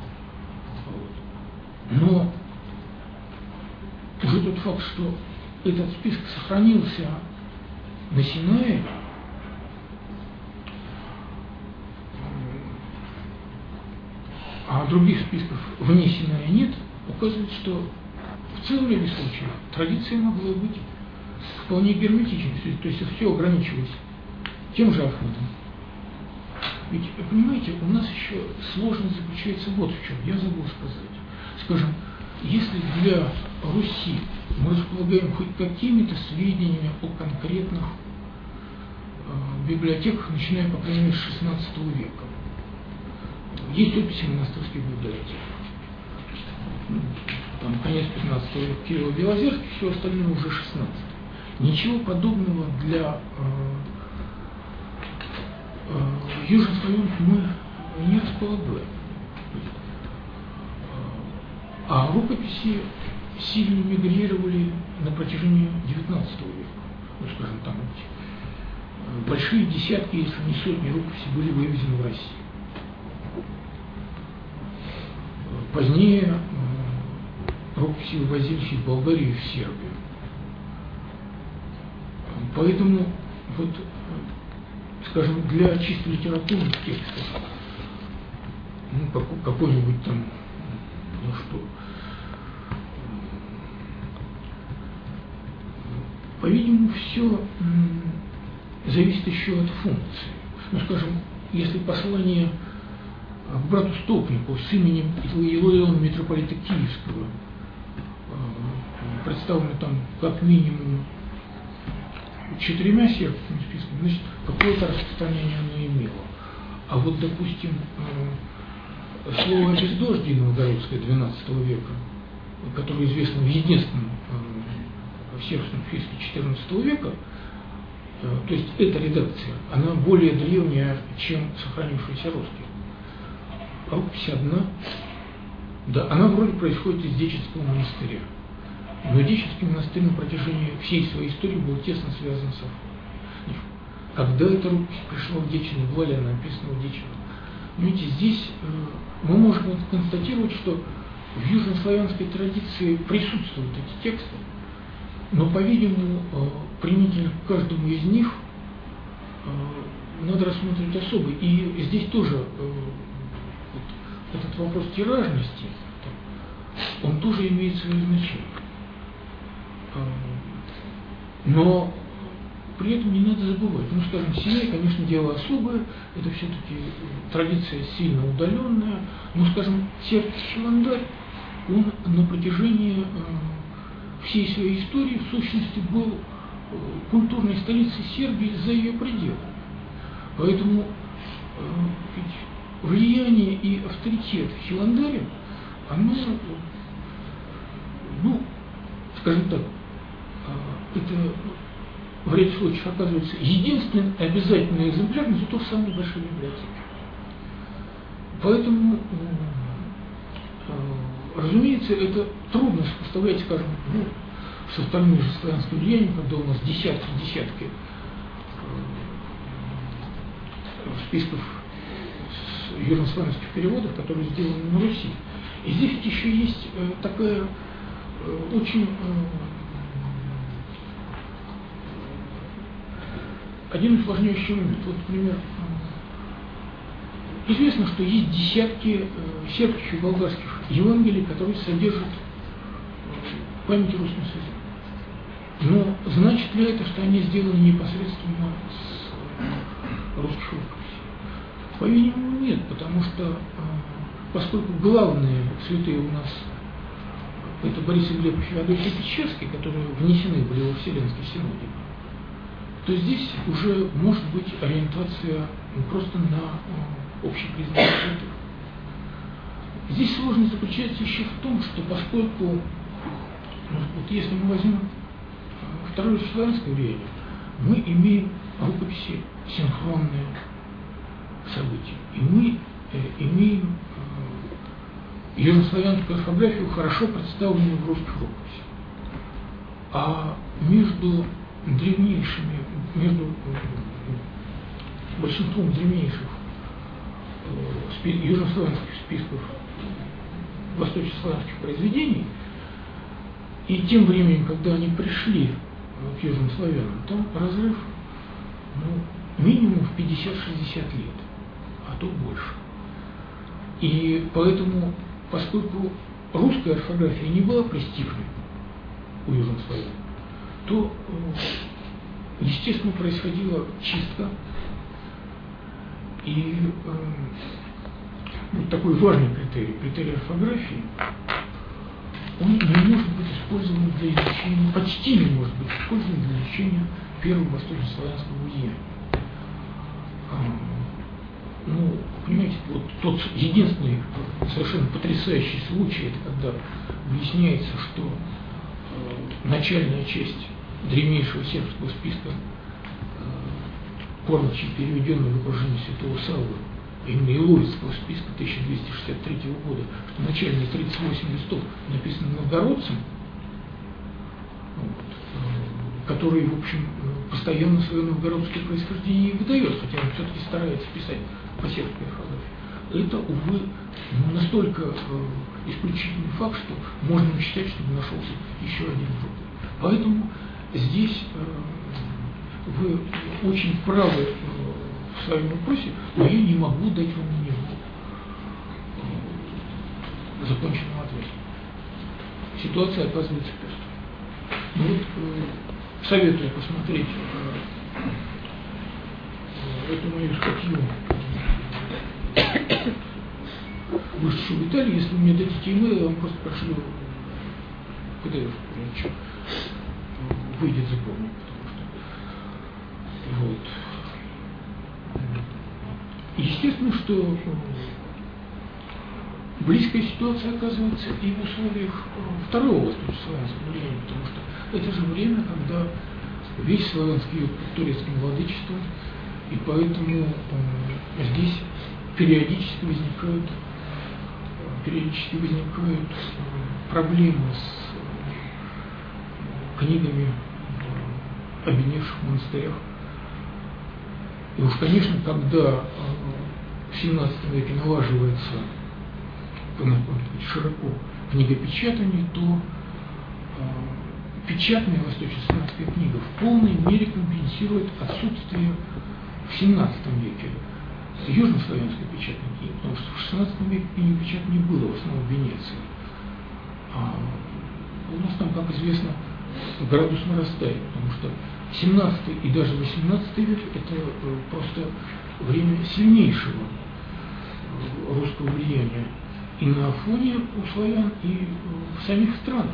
Но уже тот факт, что этот список сохранился на Синае, а других списков вне Синая нет, указывает, что в целом ряде случаев традиция могла быть вполне герметичной, то есть все ограничивалось тем же Афоном. Ведь, понимаете, у нас еще сложность заключается вот в чем, я забыл сказать. Скажем, если для Руси мы располагаем хоть какими-то сведениями о конкретных э, библиотеках, начиная, по крайней мере, с шестнадцатого века, есть описи монастырских библиотек. Там конец пятнадцатого века Кирилл Белозерский, все остальное уже шестнадцатый. Ничего подобного для э, э, южнославян мы не располагаем. А рукописи сильно мигрировали на протяжении девятнадцатого века. Ну, скажем, там большие десятки, если не сотни рукописей были вывезены в Россию. Позднее рукописи вывозились из Болгарии в Сербию. Поэтому, вот, скажем, для чисто литературных текстов, ну, какой-нибудь там, ну что, по-видимому, все зависит еще от функции. Ну, скажем, если послание к брату Столпнику с именем Илариона митрополита Киевского представлено там как минимум четырьмя сербскими списками, значит, какое-то распространение оно имело. А вот, допустим, слово «бездождие» новгородское двенадцатого века, которое известно в единственном сербском списке четырнадцатого века, то есть эта редакция, она более древняя, чем сохранившаяся русские. А рукопись одна, да, она вроде происходит из Деченского монастыря. Но Деченский монастырь на протяжении всей своей истории был тесно связан с Афоном. Когда эта рукопись пришла в Дечино, была ли она написана в Дечино? Видите, здесь э, мы можем констатировать, что в южнославянской традиции присутствуют эти тексты, но, по-видимому, э, применительно к каждому из них э, надо рассматривать особо. И здесь тоже э, вот, этот вопрос тиражности, он тоже имеет свое значение. Но при этом не надо забывать. Ну, скажем, Синай, конечно, дело особое, это все-таки традиция сильно удаленная. Но, скажем, сербский Хиландарь, он на протяжении всей своей истории, в сущности, был культурной столицей Сербии за ее пределами. Поэтому ведь влияние и авторитет Хиландаря, оно, ну, скажем так, это в ряде случаев оказывается единственный обязательный экземпляр, но зато в самой большой библиотеке. Поэтому, разумеется, это трудно сопоставлять, скажем, ну, с остальным же славянским влиянием, когда у нас десятки-десятки списков южнославянских переводов, которые сделаны на Руси. И здесь еще есть такая очень один усложняющий момент. Вот, например, известно, что есть десятки сербских и болгарских Евангелий, которые содержат память о русском языке. Но значит ли это, что они сделаны непосредственно с русских рукописей? По-видимому, нет, потому что, поскольку главные святые у нас это Борис и Глеб Феодосий Печерский, которые внесены были во Вселенский синодик, то здесь уже может быть ориентация просто на общепризнанных святых. Здесь сложность заключается еще в том, что поскольку, ну, вот если мы возьмем второе славянское влияние, мы имеем рукописи синхронные события, и мы э, имеем э, южнославянскую орфографию, хорошо представленную в русских рукописях. А между древнейшими, между большинством древнейших э, южнославянских списков восточнославянских произведений и тем временем, когда они пришли к южным славянам, там разрыв ну, минимум в пятьдесят-шестьдесят лет, а то больше. И поэтому, поскольку русская орфография не была престижной у южных славян, то, естественно, происходила чистка. И э, вот такой важный критерий, критерий орфографии, он не может быть использован для изучения, почти не может быть использован для изучения первого восточнославянского влияния. Ну, понимаете, вот тот единственный совершенно потрясающий случай, это когда выясняется, что э, начальная часть древнейшего сербского списка э, Корничей, переведенная в окружение Святого Саввы, именно Иловицкого списка тысяча двести шестьдесят третьего года, что начальные тридцать восемь листов написаны новгородцем, вот, э, который, в общем, постоянно свое новгородское происхождение выдает, хотя он все-таки старается писать по сербской орфографии. Это, увы, настолько э, исключительный факт, что можно считать, чтобы нашелся еще один другой. Поэтому здесь э, вы очень правы э, в своем вопросе, но я не могу дать вам на него э, законченного ответа. Ситуация оказывается пестрой. Ну, вот, э, советую посмотреть э, э, эту мою статью, вышедшую в Италии. Если вы мне дадите имейл, я вам просто прошлю пи ди эф, ничего, выйдет запомнить, потому что вот. Естественно, что близкая ситуация оказывается и в условиях второго восточнославянского влияния, потому что это же время, когда весь славянский юг под турецким владычеством, и поэтому э, здесь периодически возникают, периодически возникают проблемы с книгами в обедневших монастырях. И уж, конечно, когда в семнадцатом веке налаживается широко книгопечатание, то печатная восточнославянская книга в полной мере компенсирует отсутствие в семнадцатом веке южнославянской печатной книги, потому что в шестнадцатом веке книгопечатания было в основном в Венеции. А у нас там, как известно, градус нарастает, потому что семнадцатый и даже восемнадцатый век – это просто время сильнейшего русского влияния и на Афоне у славян, и в самих странах.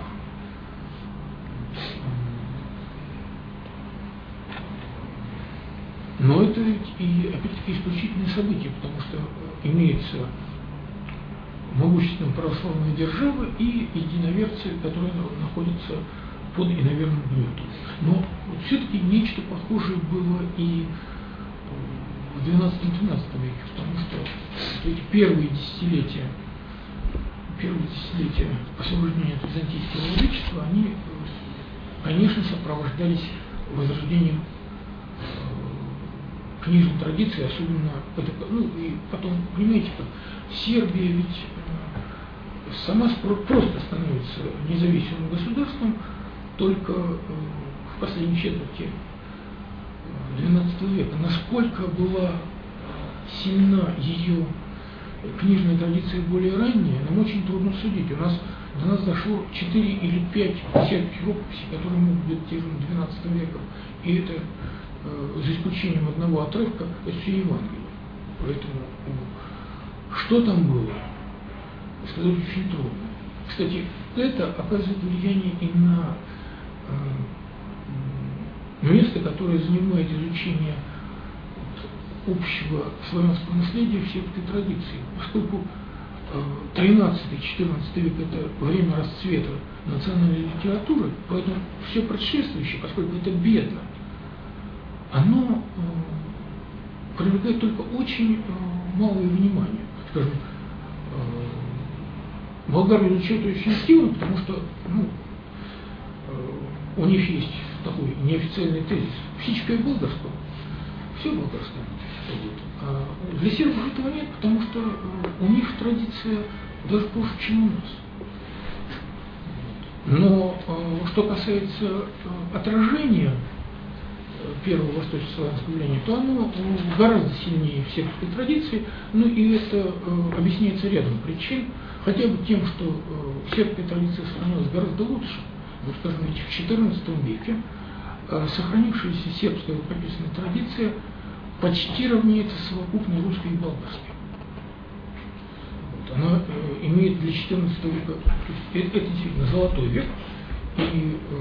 Но это ведь и, опять-таки, исключительное событие, потому что имеется могущественная православная держава и единоверцы, которые находятся под иноверным гнетом. Но вот все-таки нечто похожее было и в двенадцатом-тринадцатом веке, потому что эти первые десятилетия, первые десятилетия освобождения от византийского владычества, они, конечно, сопровождались возрождением книжной традиции, особенно это, ну и потом, понимаете, как Сербия ведь сама просто становится независимым государством только в последней четверти двенадцатого века. Насколько была сильна ее книжная традиция более ранняя, нам очень трудно судить. У нас до нас дошло четыре или пять сербских рукописей, которые могут быть тем двенадцатым веком. И это, э, за исключением одного отрывка, это все Евангелие. Поэтому э, что там было, сказать очень трудно. Кстати, это оказывает влияние и на э, место, которое занимает изучение общего славянского наследия в сельской традиции, поскольку тринадцатый-четырнадцатый век – это время расцвета национальной литературы, поэтому все предшествующее, поскольку это бедно, оно э, привлекает только очень э, малое внимание. Скажем, э, болгары изучают очень активно, потому что ну, э, у них есть такой неофициальный тезис – всечкое болгарство, все болгарское. Вот. А для сербов этого нет, потому что у них традиция даже больше, чем у нас. Но что касается отражения первого восточнославянского влияния, то оно гораздо сильнее в сербской традиции, ну и это объясняется рядом причин, хотя бы тем, что сербская традиция сохранилась гораздо лучше. Вот, скажем, ведь в четырнадцатом веке сохранившаяся сербская рукописная традиция почти равняется совокупной русской и болгарской. Вот, она э, имеет для четырнадцатого века, то есть это, это действительно золотой век, и э,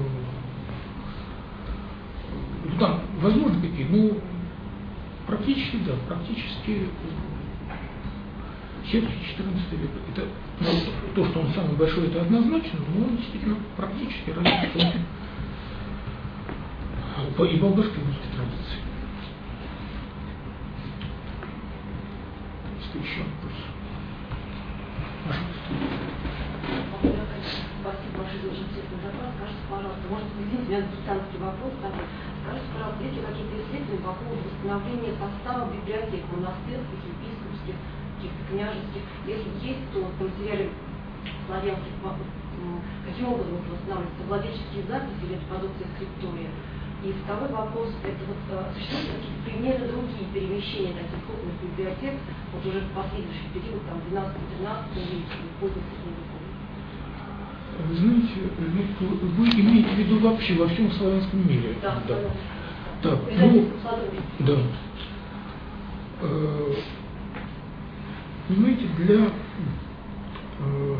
э, там возможно какие, ну, практически, да, практически э, сербский четырнадцатый век. Это ну, то, что он самый большой, это однозначно, но он действительно практически равняется и болгарской, и русской традиции. Еще вопрос. Спасибо большое за очень интересный доклад. Скажите, пожалуйста, может, извините, у меня дилетантский вопрос такой. Скажите, пожалуйста, есть ли какие-то исследования по поводу восстановления состава библиотек монастырских, епископских, каких-то княжеских? Если есть, то в материале славянских каким образом восстанавливаются владельческие записи или это продукция скриптория? И второй вопрос, это вот существуют какие-то примеры другие перемещения таких крупных библиотек, вот уже в последующий период, там, двенадцатый-тринадцатый век, поздний средневековье? Вы знаете, вы имеете в виду вообще во всем славянском мире? Да, да. Да. Так, ну, да. Э, понимаете, для э,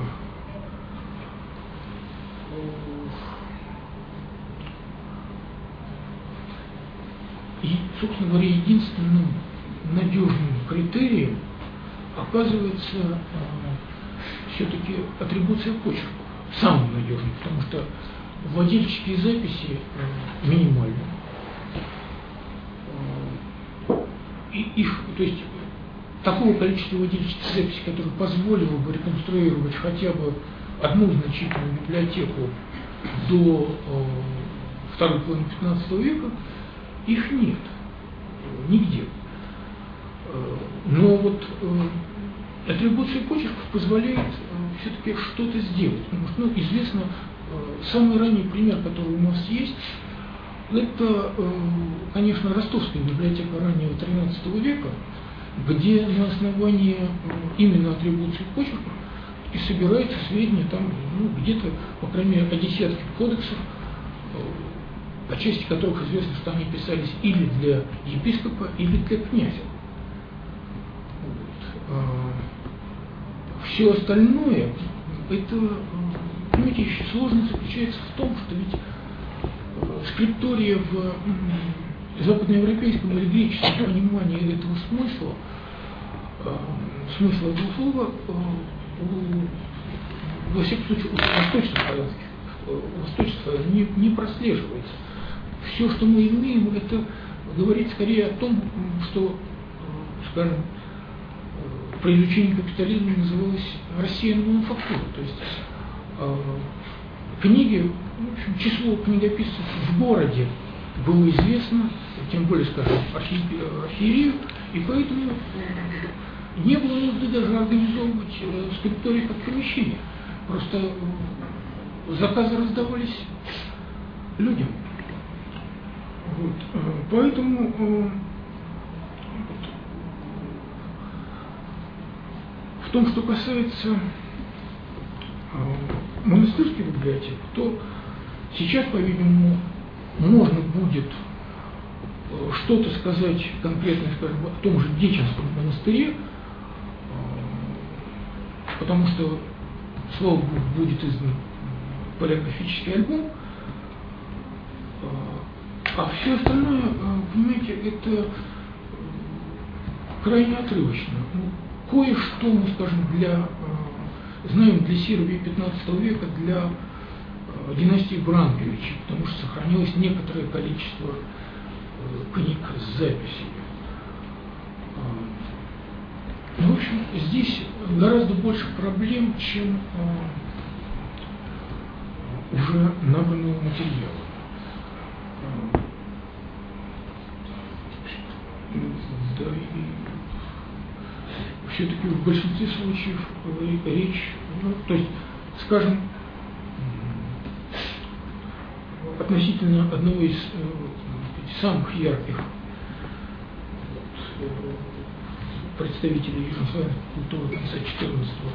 И, собственно говоря, единственным надежным критерием оказывается э, все-таки атрибуция почерка. Самым надежным, потому что владельческие записи э, минимальны. Э, и их, то есть такого количества владельческих записей, которое позволило бы реконструировать хотя бы одну значительную библиотеку до э, второй половины пятнадцатого века, их нет нигде. Но вот э, атрибуция почерков позволяет э, все-таки что-то сделать. Потому что, ну, известно, э, самый ранний пример, который у нас есть, это, э, конечно, Ростовская библиотека раннего тринадцатого века, где на основании э, именно атрибуции почерков и собираются сведения там, ну, где-то, по крайней мере, о десятке кодексов, э, по части которых известно, что они писались или для епископа, или для князя. Вот. Все остальное, это, понимаете, еще сложность заключается в том, что ведь скриптория в западноевропейском или греческом понимании этого смысла, смысла этого слова, во всяком случае, у восточнославянских, у восточнославян не, не прослеживается. Все, что мы имеем, это говорит скорее о том, что, скажем, при изучении капитализма называлось рассеянная мануфактура. То есть э, книги, в общем, число книгописцев в городе было известно, тем более, скажем, архи, архиерею, и поэтому не было нужды даже организовывать э, скриптории как помещение. Просто э, заказы раздавались людям. Вот. Поэтому э, в том, что касается э, монастырских библиотек, то сейчас, по-видимому, можно будет э, что-то сказать конкретно, скажем, о том же Деченском монастыре, э, потому что слава богу, будет издан полиографический альбом. А все остальное, понимаете, это крайне отрывочно. Ну, кое-что, мы скажем, для, знаем для Сербии пятнадцатого века, для династии Бранковичей, потому что сохранилось некоторое количество книг с записями. Ну, в общем, здесь гораздо больше проблем, чем уже набранного материала. Да, и все-таки в большинстве случаев речь, ну, то есть, скажем, относительно одного из э, самых ярких э, представителей южнославянской культуры конца четырнадцатого,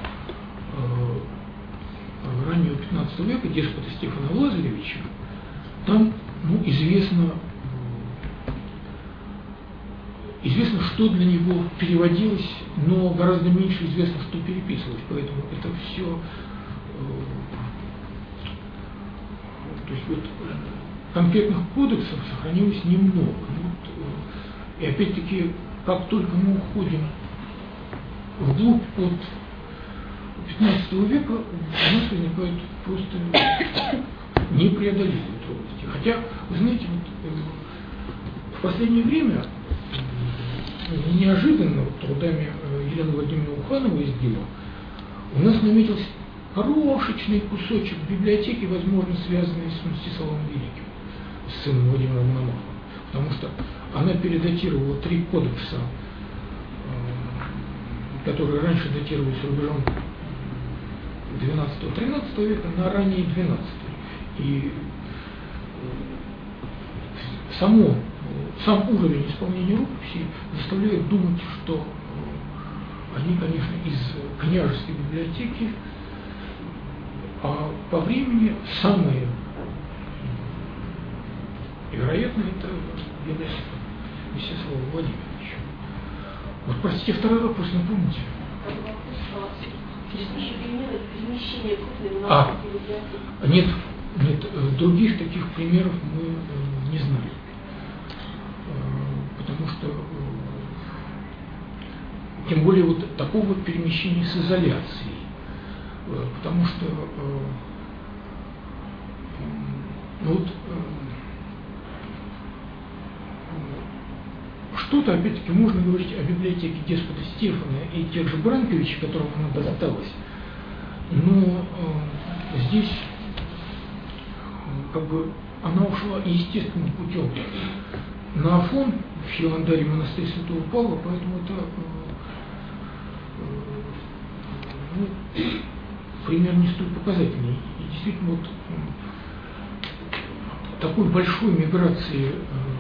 э, раннего пятнадцатого века, деспота Стефана Лазаревича, там, ну, известно, известно, что для него переводилось, но гораздо меньше известно, что переписывалось, поэтому это все, э, то есть вот конкретных кодексов сохранилось немного. Вот, э, и опять-таки, как только мы уходим вглубь от пятнадцатого века, у нас возникают просто непреодолимые трудности. Хотя, вы знаете, вот, в последнее время неожиданно вот, трудами Елены Владимировны Ухановой из ГИМа у нас наметился крошечный кусочек библиотеки, возможно, связанный с Мстиславом Великим, с сыном Владимира Мономахова, потому что она передатировала три кодекса, которые раньше датировались рубежом двенадцатого-тринадцатого века на ранее двенадцатый. И само, сам уровень исполнения рукописей заставляет думать, что они, конечно, из княжеской библиотеки, а по времени самые вероятные это библиотека Мстислава Владимировича. Вот, простите, второй вопрос, напомните. А, нет, нет, других таких примеров мы не знаем. Потому что, тем более, вот такого перемещения с изоляцией. Потому что, ну вот, что-то, опять-таки, можно говорить о библиотеке деспота Стефана и тех же Бранковичей, которым она досталась, но э, здесь как бы она ушла естественным путем на Афон в Хиландаре монастырь Святого Павла, поэтому это э, э, ну, пример не столь показательный. И действительно, вот э, такой большой миграции э,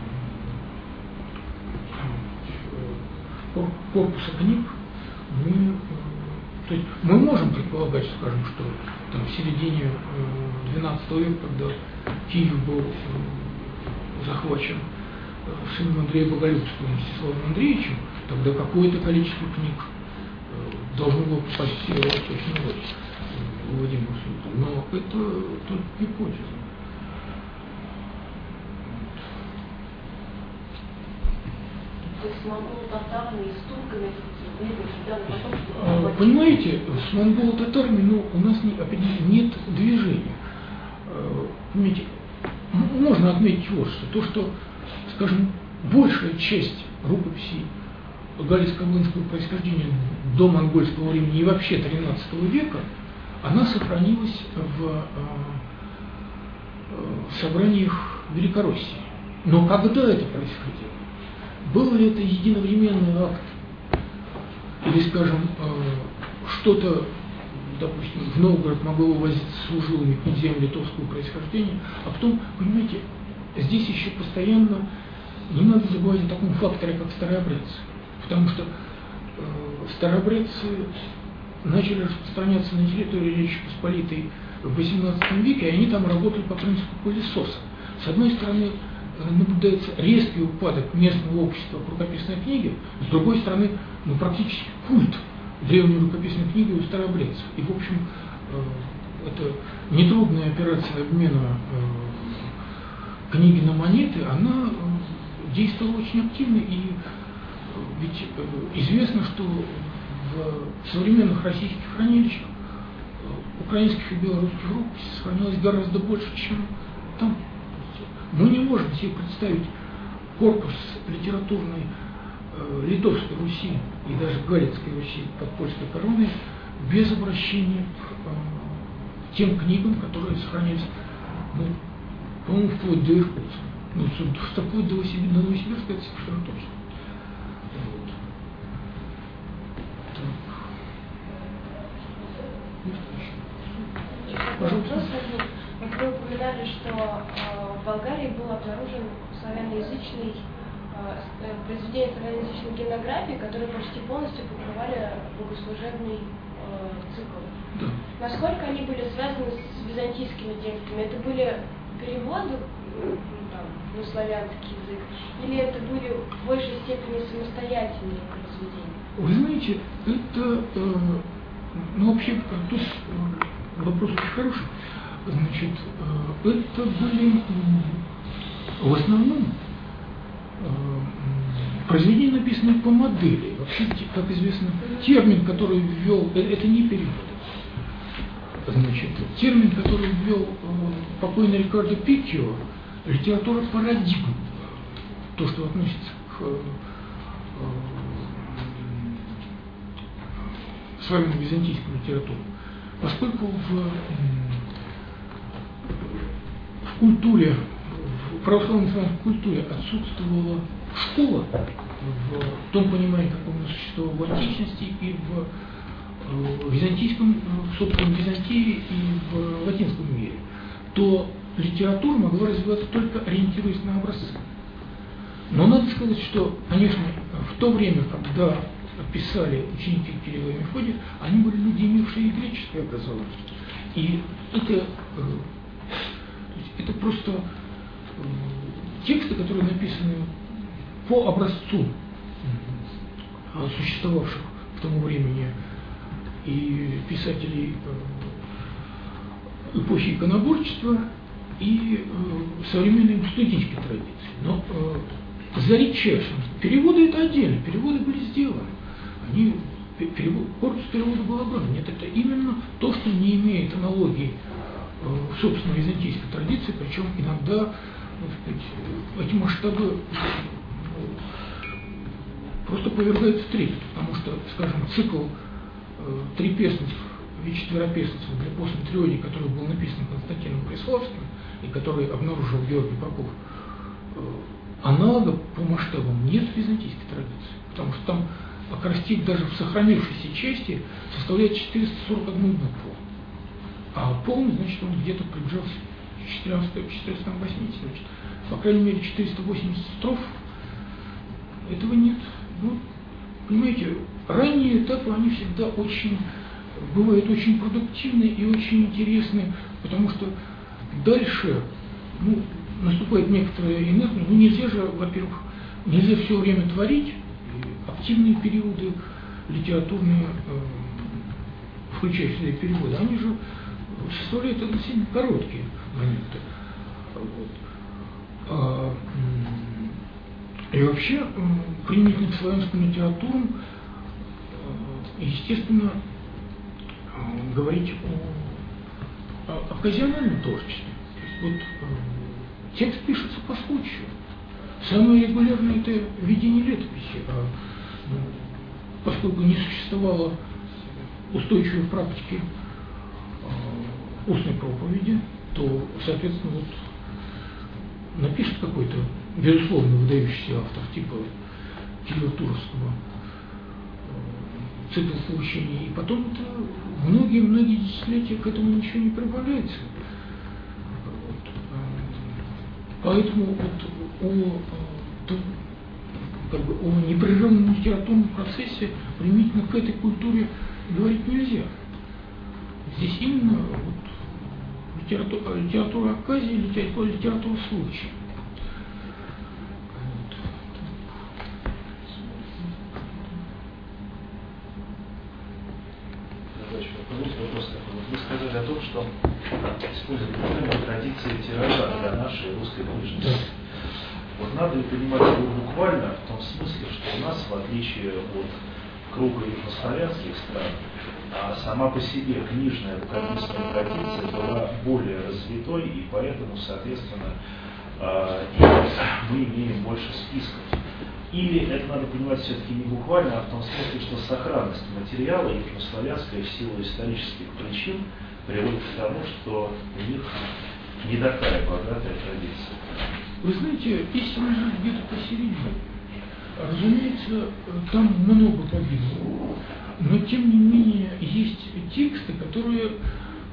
корпуса книг мы, то есть мы можем предполагать, скажем, что там, в середине двенадцатого века, когда Киев был захвачен сыном Андрея Боголюбского, Мстиславом Андреевичем, тогда какое-то количество книг должно было попасть в Северо-Восточную область Владимиру Султану. Но это только гипотеза. То есть с монголо-татарами и с турками потом... Понимаете, с монголо-татарами, ну, у нас не, опять нет движения. Понимаете, можно отметить вот что. То, что, скажем, большая часть рукописей галицко-волынского происхождения до монгольского времени и вообще тринадцатого века, она сохранилась в собраниях Великороссии. Но когда это происходило? Был ли это единовременный акт? Или, скажем, что-то, допустим, в Новгород могло увозиться служилыми князьями литовского происхождения, а потом, понимаете, здесь еще постоянно не надо забывать о таком факторе, как старообрядцы. Потому что э, старообрядцы начали распространяться на территории Речи Посполитой в восемнадцатом веке, и они там работали по принципу пылесоса. С одной стороны, наблюдается резкий упадок местного общества к рукописной книге, с другой стороны, ну, практически культ древнюю рукописную книгу у старообрядцев. И, в общем, это нетрудная операция обмена книги на монеты, она действовала очень активно, и ведь известно, что в современных российских хранилищах украинских и белорусских рукописей сохранилось гораздо больше, чем там. Мы не можем себе представить корпус литературной э, Литовской Руси и даже Галицкой Руси под польской короной без обращения к э, тем книгам, которые сохранились, ну, по-моему, вплоть до Иркутска. Ну, вплоть до Новосибирска, это совершенно точно. Вот. Пожалуйста. Вот вы упоминали, что э, в Болгарии был обнаружен славяноязычный э, произведение славяноязычной гимнографии, которые почти полностью покрывали богослужебный э, цикл. Да. Насколько они были связаны с византийскими текстами? Это были переводы ну, там, на славянский язык, или это были в большей степени самостоятельные произведения? Вы знаете, это, э, ну вообще, то есть, э, вопрос очень хороший. Значит, э, это были э, в основном э, произведения, написанные по модели. Вообще, как известно, термин, который ввел, э, это не перевод. Значит, термин, который ввел э, покойный Рикардо Пиккио, литература парадигм, то, что относится к э, славяно-византийской литературе, поскольку в, в культуре, в православной славянской культуре отсутствовала школа в том понимании, как она существовала в античности и в в византийском, в собственном Византии и в латинском мире, то литература могла развиваться только ориентируясь на образцы. Но надо сказать, что, конечно, в то время, когда писали ученики Кирилла и Мефодия, они были люди, имевшие и греческое образование. И это, это просто тексты, которые написаны по образцу существовавших к тому времени и писателей эпохи иконоборчества и современной студенческой традиции. Но за редчайшим переводы это отдельно, переводы были сделаны. Они, перевод, корпус перевода был огромный. Нет, это именно то, что не имеет аналогии в собственной византийской традиции, причем иногда, так сказать, эти масштабы просто повергаются в трепет, потому что, скажем, цикл «Три песниц» и «Четверопесница» для постной трилогии, который был написан Константином Преславским и который обнаружил Георгий Попов, аналога по масштабам нет в византийской традиции, потому что там акростик даже в сохранившейся части составляет четыреста сорок одну букву, а полный, значит, он где-то приближался к четырёмстам восьмидесяти, значит, по крайней мере, четыреста восемьдесят строф, этого нет. Ну, понимаете, ранние этапы, они всегда очень, бывают очень продуктивны и очень интересны, потому что дальше, ну, наступает некоторая инертность, ну, нельзя же, во-первых, нельзя все время творить, активные периоды литературные, э, включая сюда переводы, они же составляют относительно короткие моменты. Вот. А, и вообще, применительно к славянским литературам, естественно, говорить о, о оказиональном творчестве. Вот, текст пишется по случаю. Самое регулярное это ведение летописи, а, ну, поскольку не существовало устойчивой практики э, устной проповеди, то, соответственно, вот напишет какой-то безусловно выдающийся автор типа Кирилла Туровского э, цикл поучений, и потом это многие-многие десятилетия к этому ничего не прибавляется. Вот. Поэтому вот о, то, как бы, о непрерывном литературном процессе применительно к этой культуре говорить нельзя. Здесь именно вот, литература, литература оказии, литература, литература случая. Вот. что используют термин традиции тиража для нашей русской книжности. Вот надо ли понимать его буквально в том смысле, что у нас, в отличие от круга южнославянских стран, а сама по себе книжная рукописная традиция была более развитой, и поэтому, соответственно, мы имеем больше списков. Или это надо понимать все-таки не буквально, а в том смысле, что сохранность материала южнославянская в силу исторических причин приводит к тому, что у них не такая богатая традиция. Вы знаете, истина где-то посередине. Разумеется, там много погибло, но тем не менее есть тексты, которые э,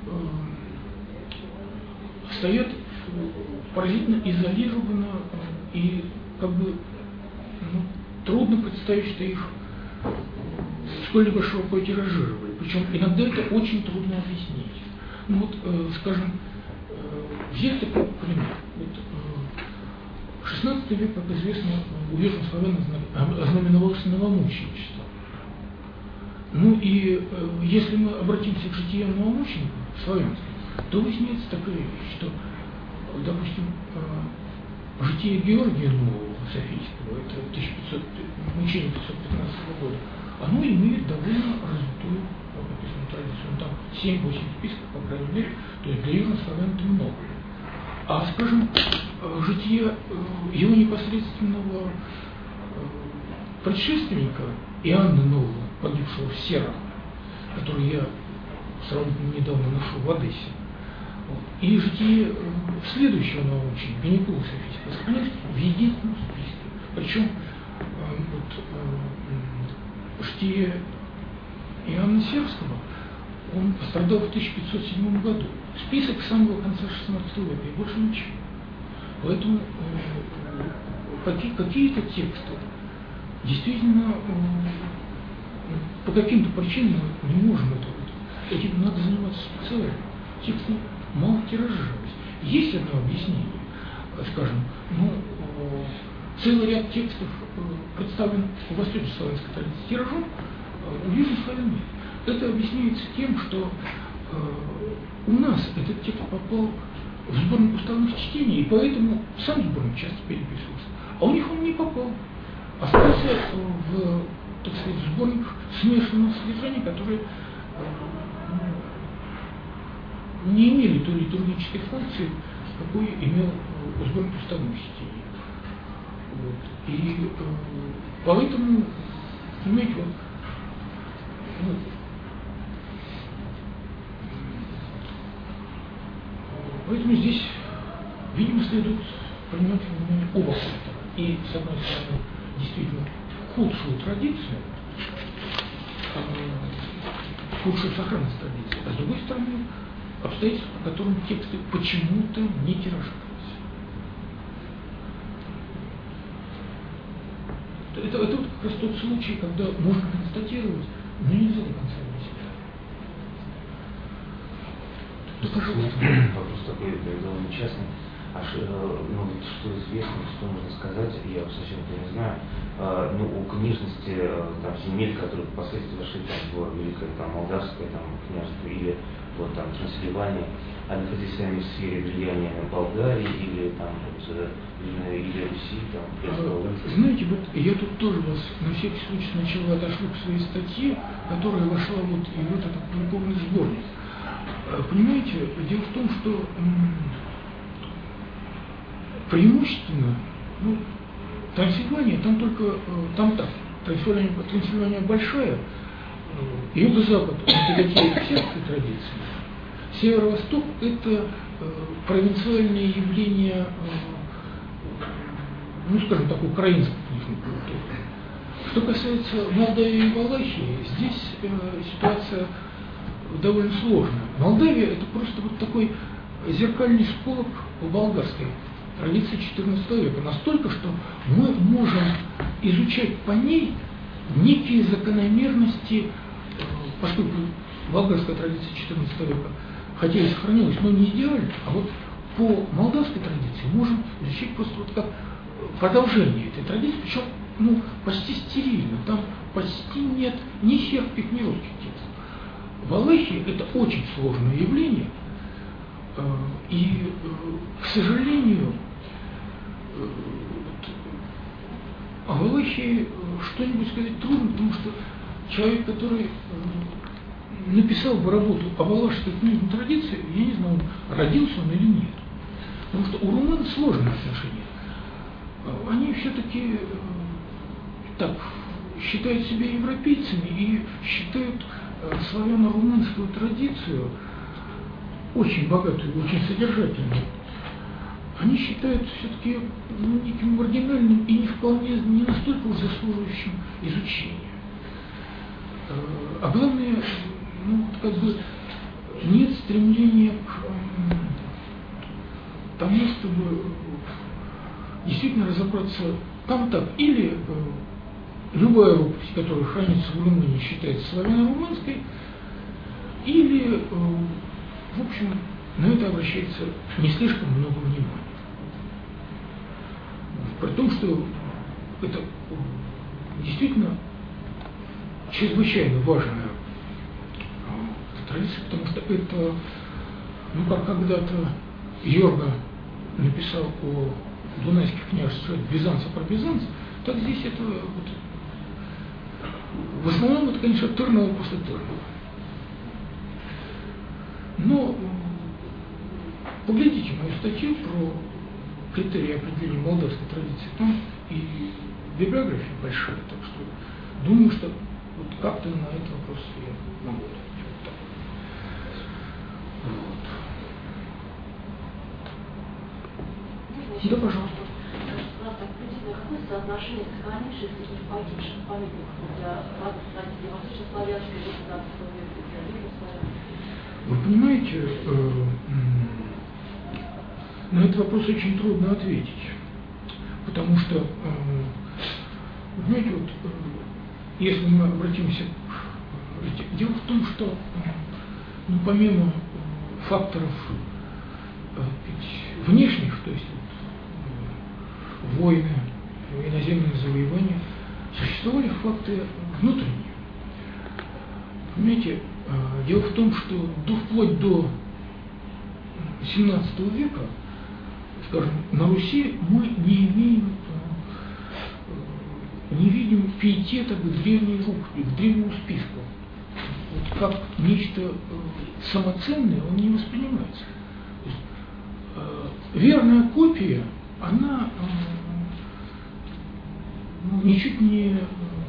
стоят поразительно изолированно, и как бы ну, трудно представить, что их сколь-либо широко тиражировали. Причем иногда это очень трудно объяснить. Ну вот, э, скажем, э, взять такой пример. Вот, э, шестнадцатый век, как известно, у южнославян ознаменовался новомученичеством. Ну и э, если мы обратимся к житиям новомучеников славянским, то выясняется такая вещь, что, допустим, э, житие Георгия Нового Софийского, это тысяча пятьсот, мучение пятьсот пятнадцатого года, оно имеет довольно развитую рукописную традицию. Там семь-восемь списков, по крайней мере, то есть для южнославян это много. А, скажем, житие его непосредственного предшественника Иоанна Нового, погибшего в Серах, который я сравнительно недавно нашел в Одессе, и житие следующего новомученика, Веникула Софийского, сохранилось в единственном списке. Причем вот, житие Иоанна Серского, он пострадал в тысяча пятьсот седьмом году. Список с самого конца шестнадцатого века и больше ничего. Поэтому э, какие, какие-то тексты действительно э, по каким-то причинам мы не можем это вот. Этим надо заниматься специально. Тексты мало тиражировались. Есть одно объяснение, скажем, ну, э, целый ряд текстов э, представлен в восточнославянской традиции тиражом, э, у южнославян нет. Это объясняется тем, что э, у нас этот текст попал в сборник уставных чтений, и поэтому сам сборник часто переписывался. А у них он не попал. Остался в, так сказать, сборник смешанного содержания, которые э, ну, не имели той литургической функции, какой имел сборник уставных чтений. Вот. И э, поэтому, понимаете, вот, ну, поэтому здесь, видимо, следует принимать внимание оба фактора. И, с одной стороны, действительно худшую традицию, э, худшую сохранность традиции, а с другой стороны, обстоятельства, по которым тексты почему-то не тиражировались. Это, это вот как раз тот случай, когда можно констатировать, но нельзя до конца объяснить. Да, пожалуйста. Вопрос такой, довольно частный. А что, ну, что известно, что можно сказать, я совсем это не знаю. А, ну, у книжности там земель, которые впоследствии вошли там, в Великое там, Молдавское там, княжество или вот, там, Трансильвания, они находились они в сфере влияния Болгарии или там вот, или Руси, там, а, знаете, вот я тут тоже вас на всякий случай сначала отошлю к своей статье, которая вошла вот и в этот опубликованный сборник. Понимаете, дело в том, что м- преимущественно, ну, Трансильвания, там только, там так, Трансильвания, Трансильвания большая, юго-запад, он тяготеет к сельской традиции, северо-восток – это э, провинциальные явления, э, ну, скажем так, украинской книжной культуры. Что касается Молдавии и Валахии, здесь э, ситуация довольно сложная. Молдавия – это просто вот такой зеркальный сколок болгарской традиции четырнадцатого века. Настолько, что мы можем изучать по ней некие закономерности, поскольку болгарская традиция четырнадцатого века хотя и сохранилась, но не идеально, а вот по молдавской традиции можем изучать просто вот как продолжение этой традиции, причем ну, почти стерильно, там почти нет ни сербских, ни русских текстов. Валахия – это очень сложное явление, И, к сожалению, о Валахии что-нибудь сказать трудно, потому что человек, который написал бы работу о валашской книжной традиции, я не знаю, родился он или нет. Потому что у румын сложные отношения. Они все-таки так считают себя европейцами и считают славяно-румынскую традицию очень богатую, очень содержательную. Они считают все-таки ну, неким маргинальным и не вполне, не настолько уж заслуживающим изучения. А главное, ну, как бы нет стремления к тому, чтобы действительно разобраться там так. Или любая рукопись, которая хранится в Румынии, считается славяно-румынской, или, в общем, на это обращается не слишком много внимания. При том, что это действительно чрезвычайно важная традиция, потому что это, ну как когда-то Йорга написал о дунайских княжествах Бизанца про Бизанц, так здесь это вот, в основном это, конечно, Тырново после Тырнова. Но поглядите мою статью про критерии определения молдавской традиции, там и библиография большая, так что думаю, что вот как-то на этот вопрос я могу ответить. Вот. Да, пожалуйста. У нас так приблизительно какое соотношение сохранившихся и погибших памятников для разных традиций восточнославянской, государственного века, для южнославянской? Вы понимаете, э, на этот вопрос очень трудно ответить, потому что, э, знаете, вот, э, если мы обратимся к... Дело в том, что ну, помимо факторов э, внешних, то есть э, войны, иноземные завоевания, существовали факты внутренние. Понимаете, э, дело в том, что до, вплоть до семнадцатого века, скажем, на Руси мы не имеем, не видим пиетета к древней рукописи, к древнему списку. Вот как нечто самоценное он не воспринимается. То есть, э, верная копия, она э, ну, ничуть не,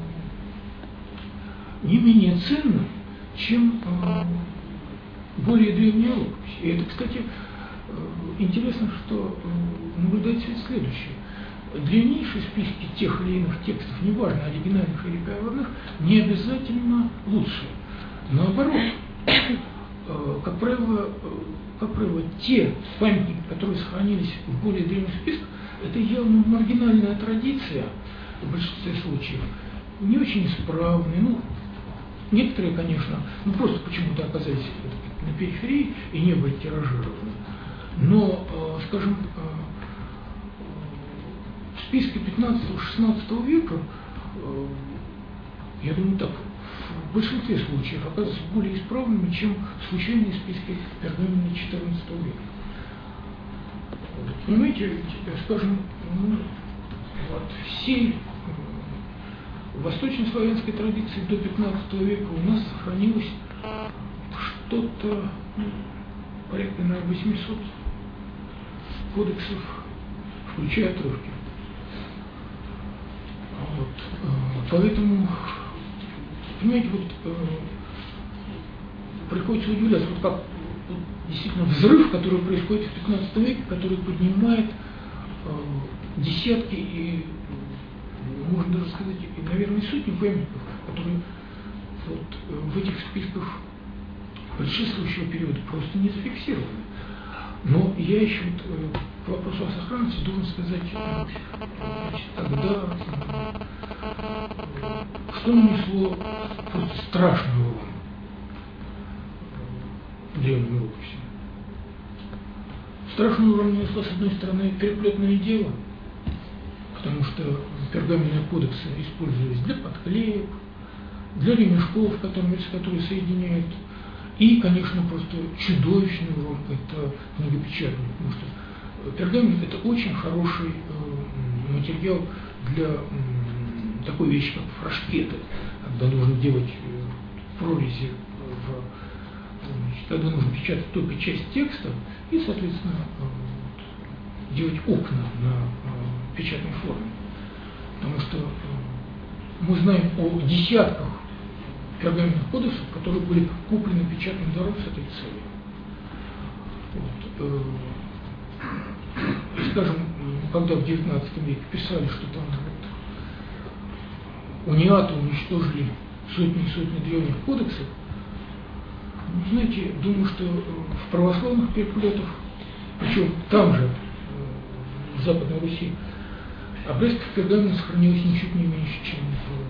не менее ценна, чем э, более древняя рукопись. И это, кстати, интересно, что наблюдается следующее. Древнейшие списки тех или иных текстов, неважно, оригинальных или переводных, не обязательно лучшие. Наоборот, как правило, как правило, те памятники, которые сохранились в более древних списках, это явно маргинальная традиция в большинстве случаев, не очень исправные, ну, некоторые, конечно, ну просто почему-то оказались на периферии и не были тиражированы. Но, скажем, в списке пятнадцатого-шестнадцатого века, я думаю, так, в большинстве случаев оказываются более исправными, чем случайные списки пергамента четырнадцатого века. Понимаете, скажем, ну, от всей восточнославянской традиции до пятнадцатого века у нас сохранилось что-то ну, порядка на восемьсот кодексов, включая отрывки. Вот. Поэтому, понимаете, вот приходится удивляться, вот как вот, действительно взрыв, который происходит в пятнадцатом веке, который поднимает э, десятки и, можно даже сказать, и, наверное, сотни памятников, которые вот, в этих списках предшествующего периода просто не зафиксированы. Но я еще вот, э, к вопросу о сохранности должен сказать, значит, тогда э, что нанесло просто страшный урон древним рукописям. Страшный урон нанесло, с одной стороны, переплетное дело, потому что пергаментные кодексы использовались для подклеек, для ремешков, которыми, которые соединяют И, конечно, просто чудовищный урон – это книгопечатание, потому что пергамент – это очень хороший э, материал для э, такой вещи, как фрашкеты, когда нужно делать э, прорези, в, значит, когда нужно печатать только часть текста и, соответственно, э, делать окна на э, печатной форме. Потому что э, мы знаем о десятках пергаментных кодексов, которые были куплены печатным двором с этой целью. Вот. И, скажем, когда в девятнадцатом веке писали, что там вот, униаты уничтожили сотни и сотни древних кодексов, ну, знаете, думаю, что в православных перекулятах, причем там же, в Западной Руси, обрезков пергамента сохранилось ничуть не меньше, чем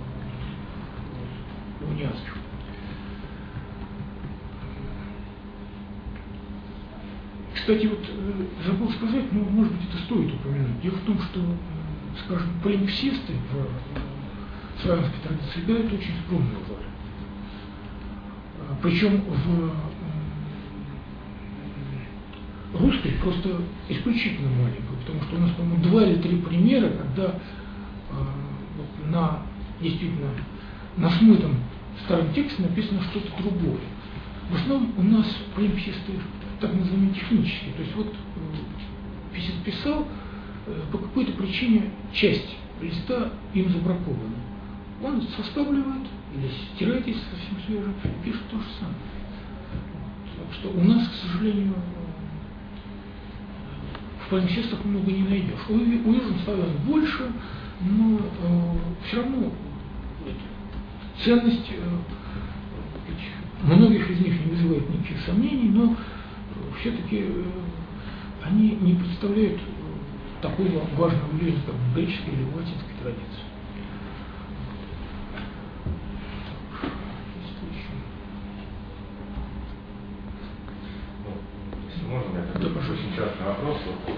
в униатских. Кстати, вот забыл сказать, но, может быть, это стоит упомянуть. Дело в том, что, скажем, полимпсисты в славянской традиции играют очень скромную роль. Причем в русской просто исключительно маленькую, потому что у нас, по-моему, два или три примера, когда вот, на действительно на смытом старом тексте написано что-то другое. В основном у нас полимпсисты так называемые технические. То есть вот писец писал, по какой-то причине часть листа им забракована. Он составляет или стирает, если совсем свежее, и пишет то же самое. Так что у нас, к сожалению, в полимпсистах много не найдешь. У, у южных славян больше, но э, все равно ценность э, многих из них не вызывает никаких сомнений, но все-таки э, они не представляют э, такого важного влияния, как в греческой или в латинской традиции. Если можно, я такой да, очень частный вопрос.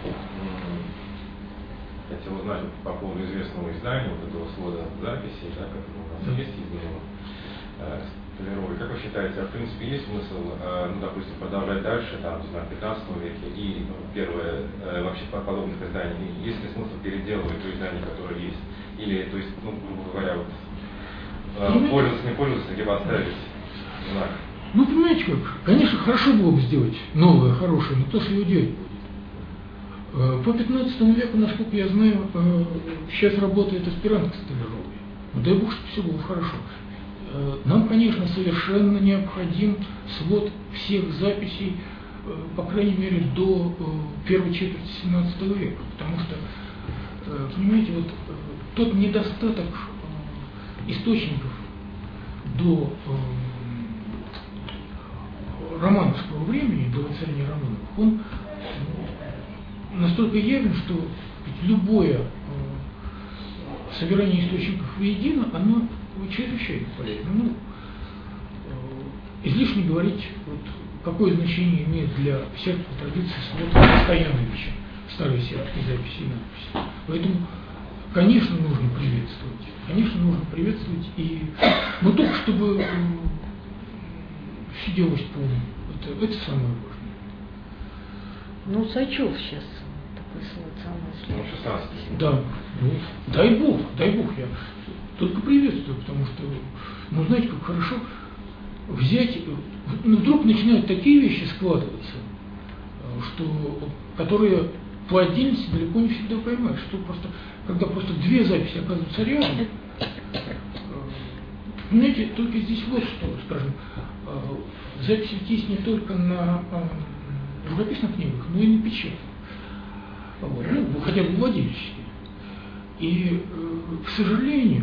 Хотел узнать по поводу известного издания, вот этого свода записей, да, который у нас да. есть изменено. Толеровой. Как вы считаете, а в принципе есть смысл, ну, допустим, продолжать дальше, там, не знаю, в пятнадцатом веке и ну, первое, вообще подобных изданий, есть ли смысл переделывать то издание, которое есть? Или, то есть, ну, грубо говоря, вот, пользоваться, не пользоваться, либо оставить знак? Ну, понимаете как, конечно, хорошо было бы сделать новое, хорошее, но кто же его делать будет? По пятнадцатому веку, насколько я знаю, сейчас работает аспирантка Столяровой. Дай Бог, чтобы все было хорошо. Нам, конечно, совершенно необходим свод всех записей, по крайней мере, до первой четверти семнадцатого века, потому что, понимаете, вот тот недостаток источников до романовского времени, до воцарения романов, он настолько явен, что любое собирание источников воедино, оно чрезвычайно полезно. Ну, излишне говорить, вот, какое значение имеет для сербской традиции свод Стояновича, старые сербские записи и надписи. Поэтому, конечно, нужно приветствовать. Конечно, нужно приветствовать, и, но только чтобы все делалось по уму. Это, это самое важное. Ну, Сачев сейчас такой свод самый шестнадцатый. Да, ну, дай Бог, дай Бог, я только приветствую, потому что, ну, знаете, как хорошо взять, ну, вдруг начинают такие вещи складываться, что, которые по отдельности далеко не всегда поймаешь, что просто, когда просто две записи оказываются рядом, знаете, только здесь вот что, скажем, записи есть не только на рукописных книгах, но и на печати, вот, ну, хотя бы владельческие. И, к сожалению,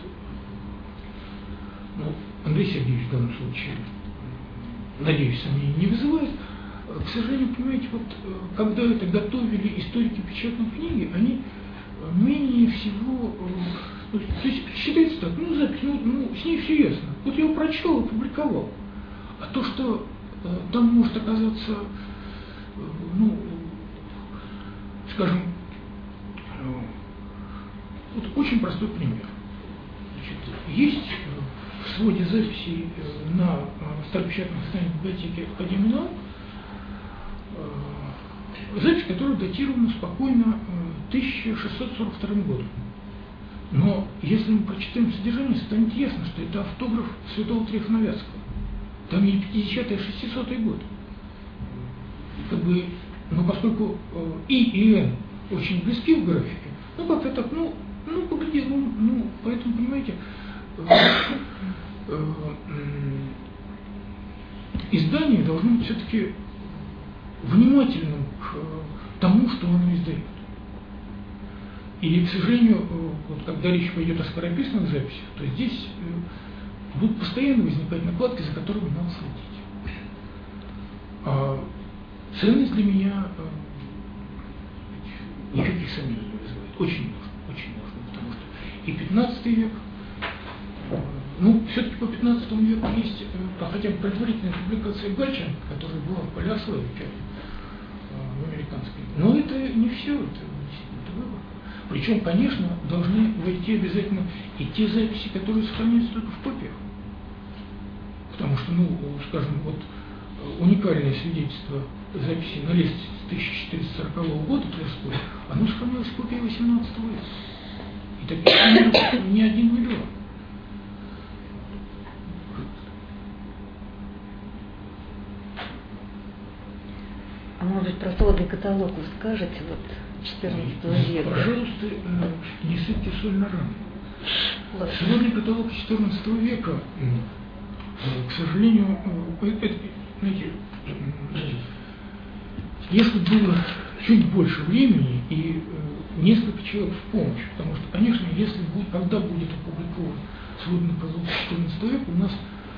ну, Андрей Сергеевич в данном случае, надеюсь, сомнений не вызывает. К сожалению, понимаете, вот когда это готовили историки печатной книги, они менее всего, то есть считается так, ну, запись, ну, ну, с ней все ясно. Вот я его прочел, опубликовал. А то, что э, там может оказаться, э, ну, скажем, э, вот очень простой пример. Значит, есть в своде записей на старопечатных изданиях библиотеки Академии наук запись, которая датирована спокойно тысяча шестьсот сорок вторым годом. Но если мы прочитаем содержание, станет ясно, что это автограф святого Трифоновятского. Там и пятидесятый, и шестисотый год. Как бы, но поскольку И и Н очень близки в графике, ну как-то так, ну, ну, погляди, ну, ну, поэтому, понимаете, издание должно быть все-таки внимательным к тому, что оно издает. И, к сожалению, вот, когда речь пойдет о скорописных записях, то здесь будут постоянно возникать накладки, за которыми надо следить. А ценность для меня никаких сомнений не вызывает. Очень нужно, очень нужно, потому что и пятнадцатый век, ну, все-таки по пятнадцатому веку есть хотя бы предварительная публикация Гальченко, которая была в Палеославике, в американской. Но это не все, это действительно выбор. Причем, конечно, должны войти обязательно и те записи, которые сохраняются только в копиях. Потому что, ну, скажем, вот уникальное свидетельство записи на лестнице тысяча четыреста сорокового года Тверской, оно сохранилось в копии восемнадцатого века. И таких не один миллион. А может быть, про сводный каталог вы скажете, вот, четырнадцатого века? Пожалуйста, не сыпьте соль на рану. Сводный каталог четырнадцатого века, к сожалению, это, знаете, если было чуть больше времени и несколько человек в помощь, потому что, конечно, если будет, когда будет опубликован сводный каталог четырнадцатого века, у нас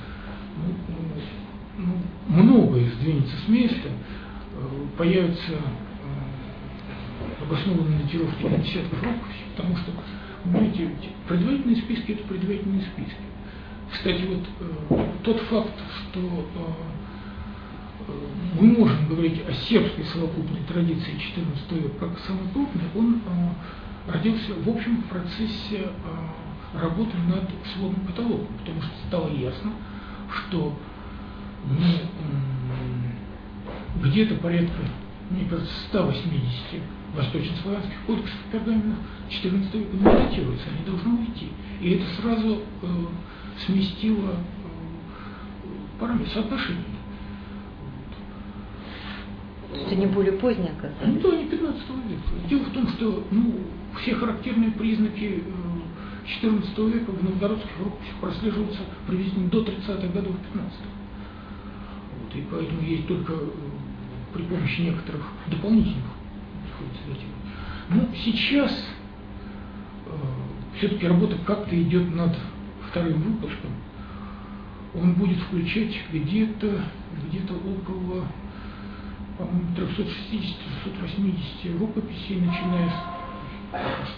ну, ну, многое сдвинется с места, появятся обоснованные датировки на десятков рукописей, потому что, понимаете, предварительные списки – это предварительные списки. Кстати, вот э, тот факт, что э, мы можем говорить о сербской совокупной традиции четырнадцатого века как самой крупной, он э, родился в общем в процессе э, работы над сводным каталогом, потому что стало ясно, что ну, э, где-то порядка, мне кажется, ста восьмидесяти восточнославянских кодексов пергаменных четырнадцатого века не датируются, они должны уйти. И это сразу э, сместило э, параметр соотношения. То есть они более поздние оказались? Ну да, не пятнадцатого века. Дело в том, что ну, все характерные признаки э, четырнадцатого века в новгородских рукописях прослеживаются приблизительно до тридцатых годов пятнадцатого. Вот, и поэтому есть только э, при помощи некоторых дополнительных. Ну, сейчас э, все-таки работа как-то идет над вторым выпуском. Он будет включать где-то где-то около, по-моему, триста шестьдесят — триста восемьдесят рукописей, начиная с...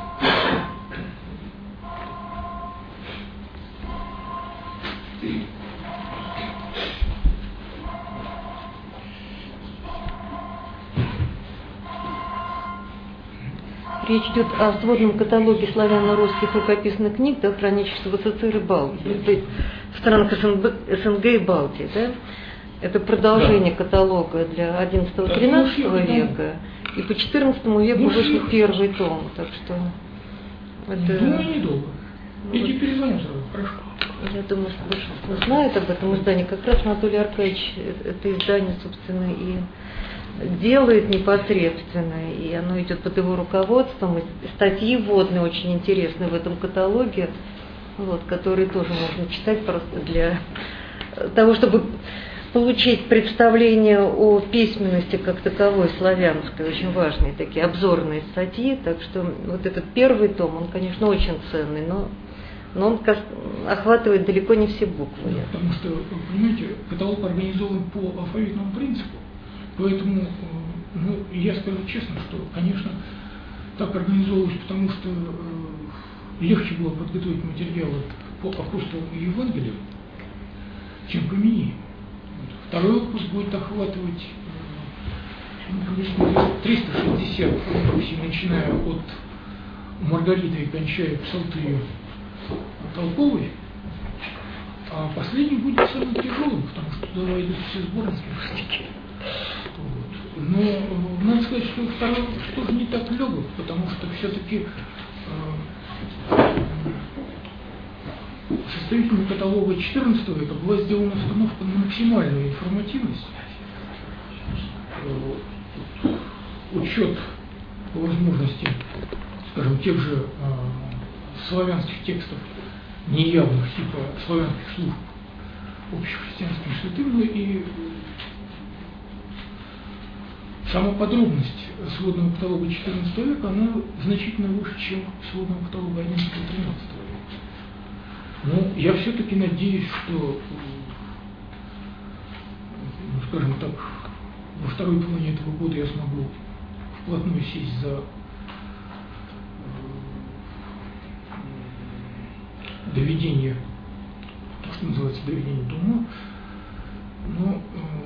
Речь идет о сводном каталоге славяно-русских рукописных книг, да, хранящихся в СССР и Балтии, то есть в странах СНГ и Балтии, да? Это продолжение да. каталога для одиннадцатого-тринадцатого века, и по четырнадцатому веку ну, вышел первый том, так что это... Думаю, недолго. Я тебе перезвоню сразу, хорошо. Я думаю, что большинство знает об этом издании. Как раз Анатолий Аркадьевич это издание, собственно, и делает непосредственно, и оно идет под его руководством, и статьи вводные очень интересные в этом каталоге, вот, которые тоже можно читать просто для того, чтобы получить представление о письменности как таковой славянской, очень важные такие обзорные статьи, так что вот этот первый том, он, конечно, очень ценный, но, но он охватывает далеко не все буквы. Да, потому что, понимаете, каталог организован по алфавитному принципу. Поэтому, ну, я скажу честно, что, конечно, так организовывалось, потому что э, легче было подготовить материалы по апостолам и Евангелию, чем по Минею. Вот. Второй выпуск будет охватывать э, ну, триста шестьдесят рукописей, начиная от Маргариты и кончая Псалтырью Толковой. А последний будет самым тяжелым, потому что туда войдут все сборники русские. Вот. Но надо сказать, что второй тоже не так легок, потому что все-таки составителями каталога четырнадцатого века была сделана установка на максимальную информативность, учет по возможности, скажем, тех же славянских текстов неявных, типа славянских служб общехристианским святым, ну и сама подробность сводного каталога четырнадцатого века, она значительно выше, чем сводного каталога одиннадцатого-тринадцатого века. Но я все-таки надеюсь, что, ну, скажем так, во второй половине этого года я смогу вплотную сесть за доведение, то, что называется доведение до ума, но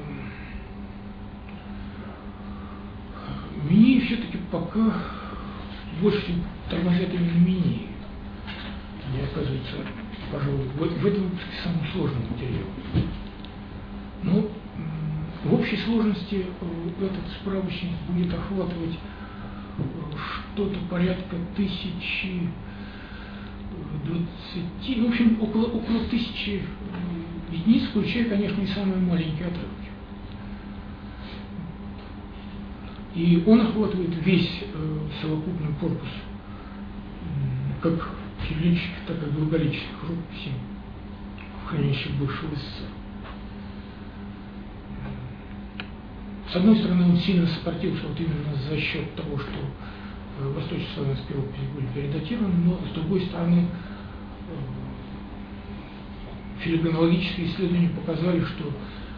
э, Минеи все-таки пока больше тормозят именно Минеи. Мне оказывается, пожалуй, в, в этом самый сложный материал. Но э, в общей сложности э, этот справочник будет охватывать э, что-то порядка тысячи двадцати, ну, в общем, около, около тысячи единиц, включая, конечно, и самые маленькие отрывки. И он охватывает весь э, совокупный корпус, э, как кириллических, так и глаголических рукописей, хранящих бывшего СССР. С одной стороны, он сильно сопротивился вот именно за счет того, что восточнославянские рукописи были передатированы, но с другой стороны филигранологические исследования показали, что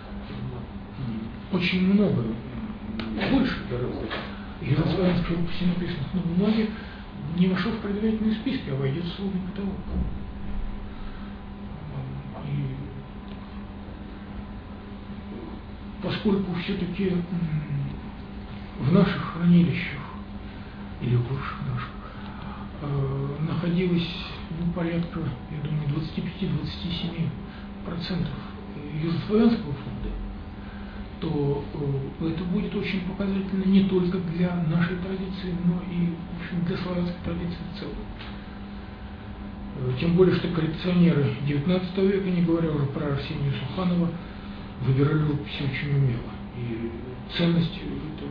очень много, больше гораздо, южнославянских рукописей, написанных на бумаге, не вошел в предварительные списки, а войдет в сводный каталог. И поскольку все-таки в наших хранилищах или бывших наших, э, находилось ну, порядка, я думаю, двадцать пять - двадцать семь процентов южнославянского фонда, то э, это будет очень показательно не только для нашей традиции, но и, в общем, для славянской традиции в целом. Э, тем более, что коллекционеры девятнадцатого века, не говоря уже про Арсения Суханова, выбирали рукописи очень умело. И ценность это,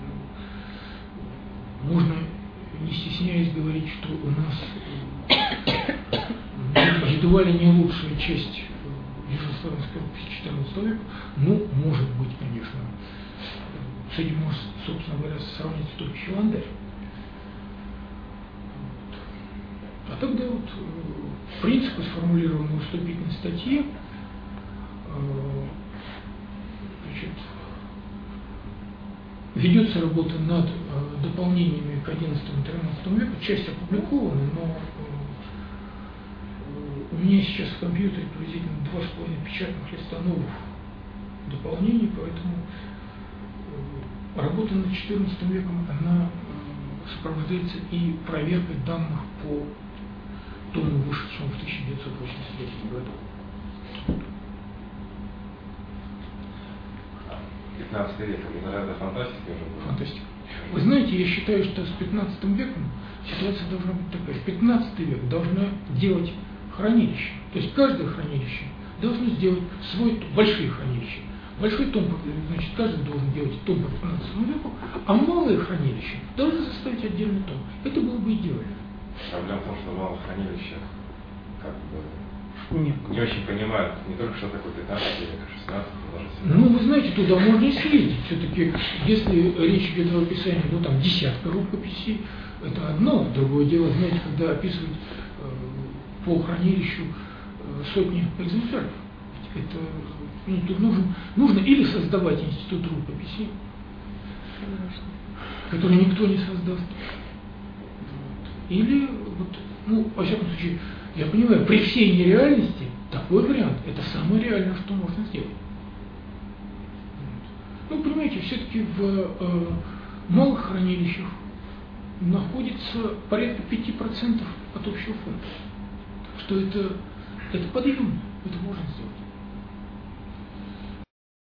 можно, не стесняясь, говорить, что у нас едва ли не лучшая часть южнославянской рукописи четырнадцатого века, ну, может быть, конечно, с этим можно, собственно говоря, сравнить только Хиландарь. А тогда вот принципы, сформулированные в вступительной статье, значит, ведется работа над э, дополнениями к одиннадцатому-тринадцатому веку, часть опубликована, но э, у меня сейчас в компьютере приблизительно два с половиной печатных листа новых дополнений, поэтому э, работа над четырнадцатым веком, она э, сопровождается и проверкой данных по тому, вышедшему в тысяча девятьсот восемьдесят третьем году. пятнадцатый век, это, наверное, фантастика уже была. Фантастика. Вы знаете, я считаю, что с пятнадцатым веком ситуация должна быть такая. пятнадцатый век должна делать хранилище. То есть каждое хранилище должно сделать свой том, большие хранилища. Большой том, значит, каждый должен делать том по пятнадцатому веку, а малые хранилища должны составить отдельный том. Это было бы идеально. Проблема в том, что в малых хранилищах как бы Нет. не очень понимают не только что такое пятнадцатый век, а шестнадцатый, даже Ну, вы знаете, туда можно и съездить. Все-таки, если речь идет о описании, ну, там, десятка рукописей, это одно. Другое дело, знаете, когда описывают э, по хранилищу э, сотни экземпляров. Это, ну, тут нужен, нужно или создавать институт рукописей, который никто не создаст, или, вот, ну, во всяком случае, я понимаю, при всей нереальности такой вариант – это самое реальное, что можно сделать. Ну, понимаете, все-таки в э, малых хранилищах находится порядка пяти процентов от общего фонда. Так что это, это подъем. Это можно сделать.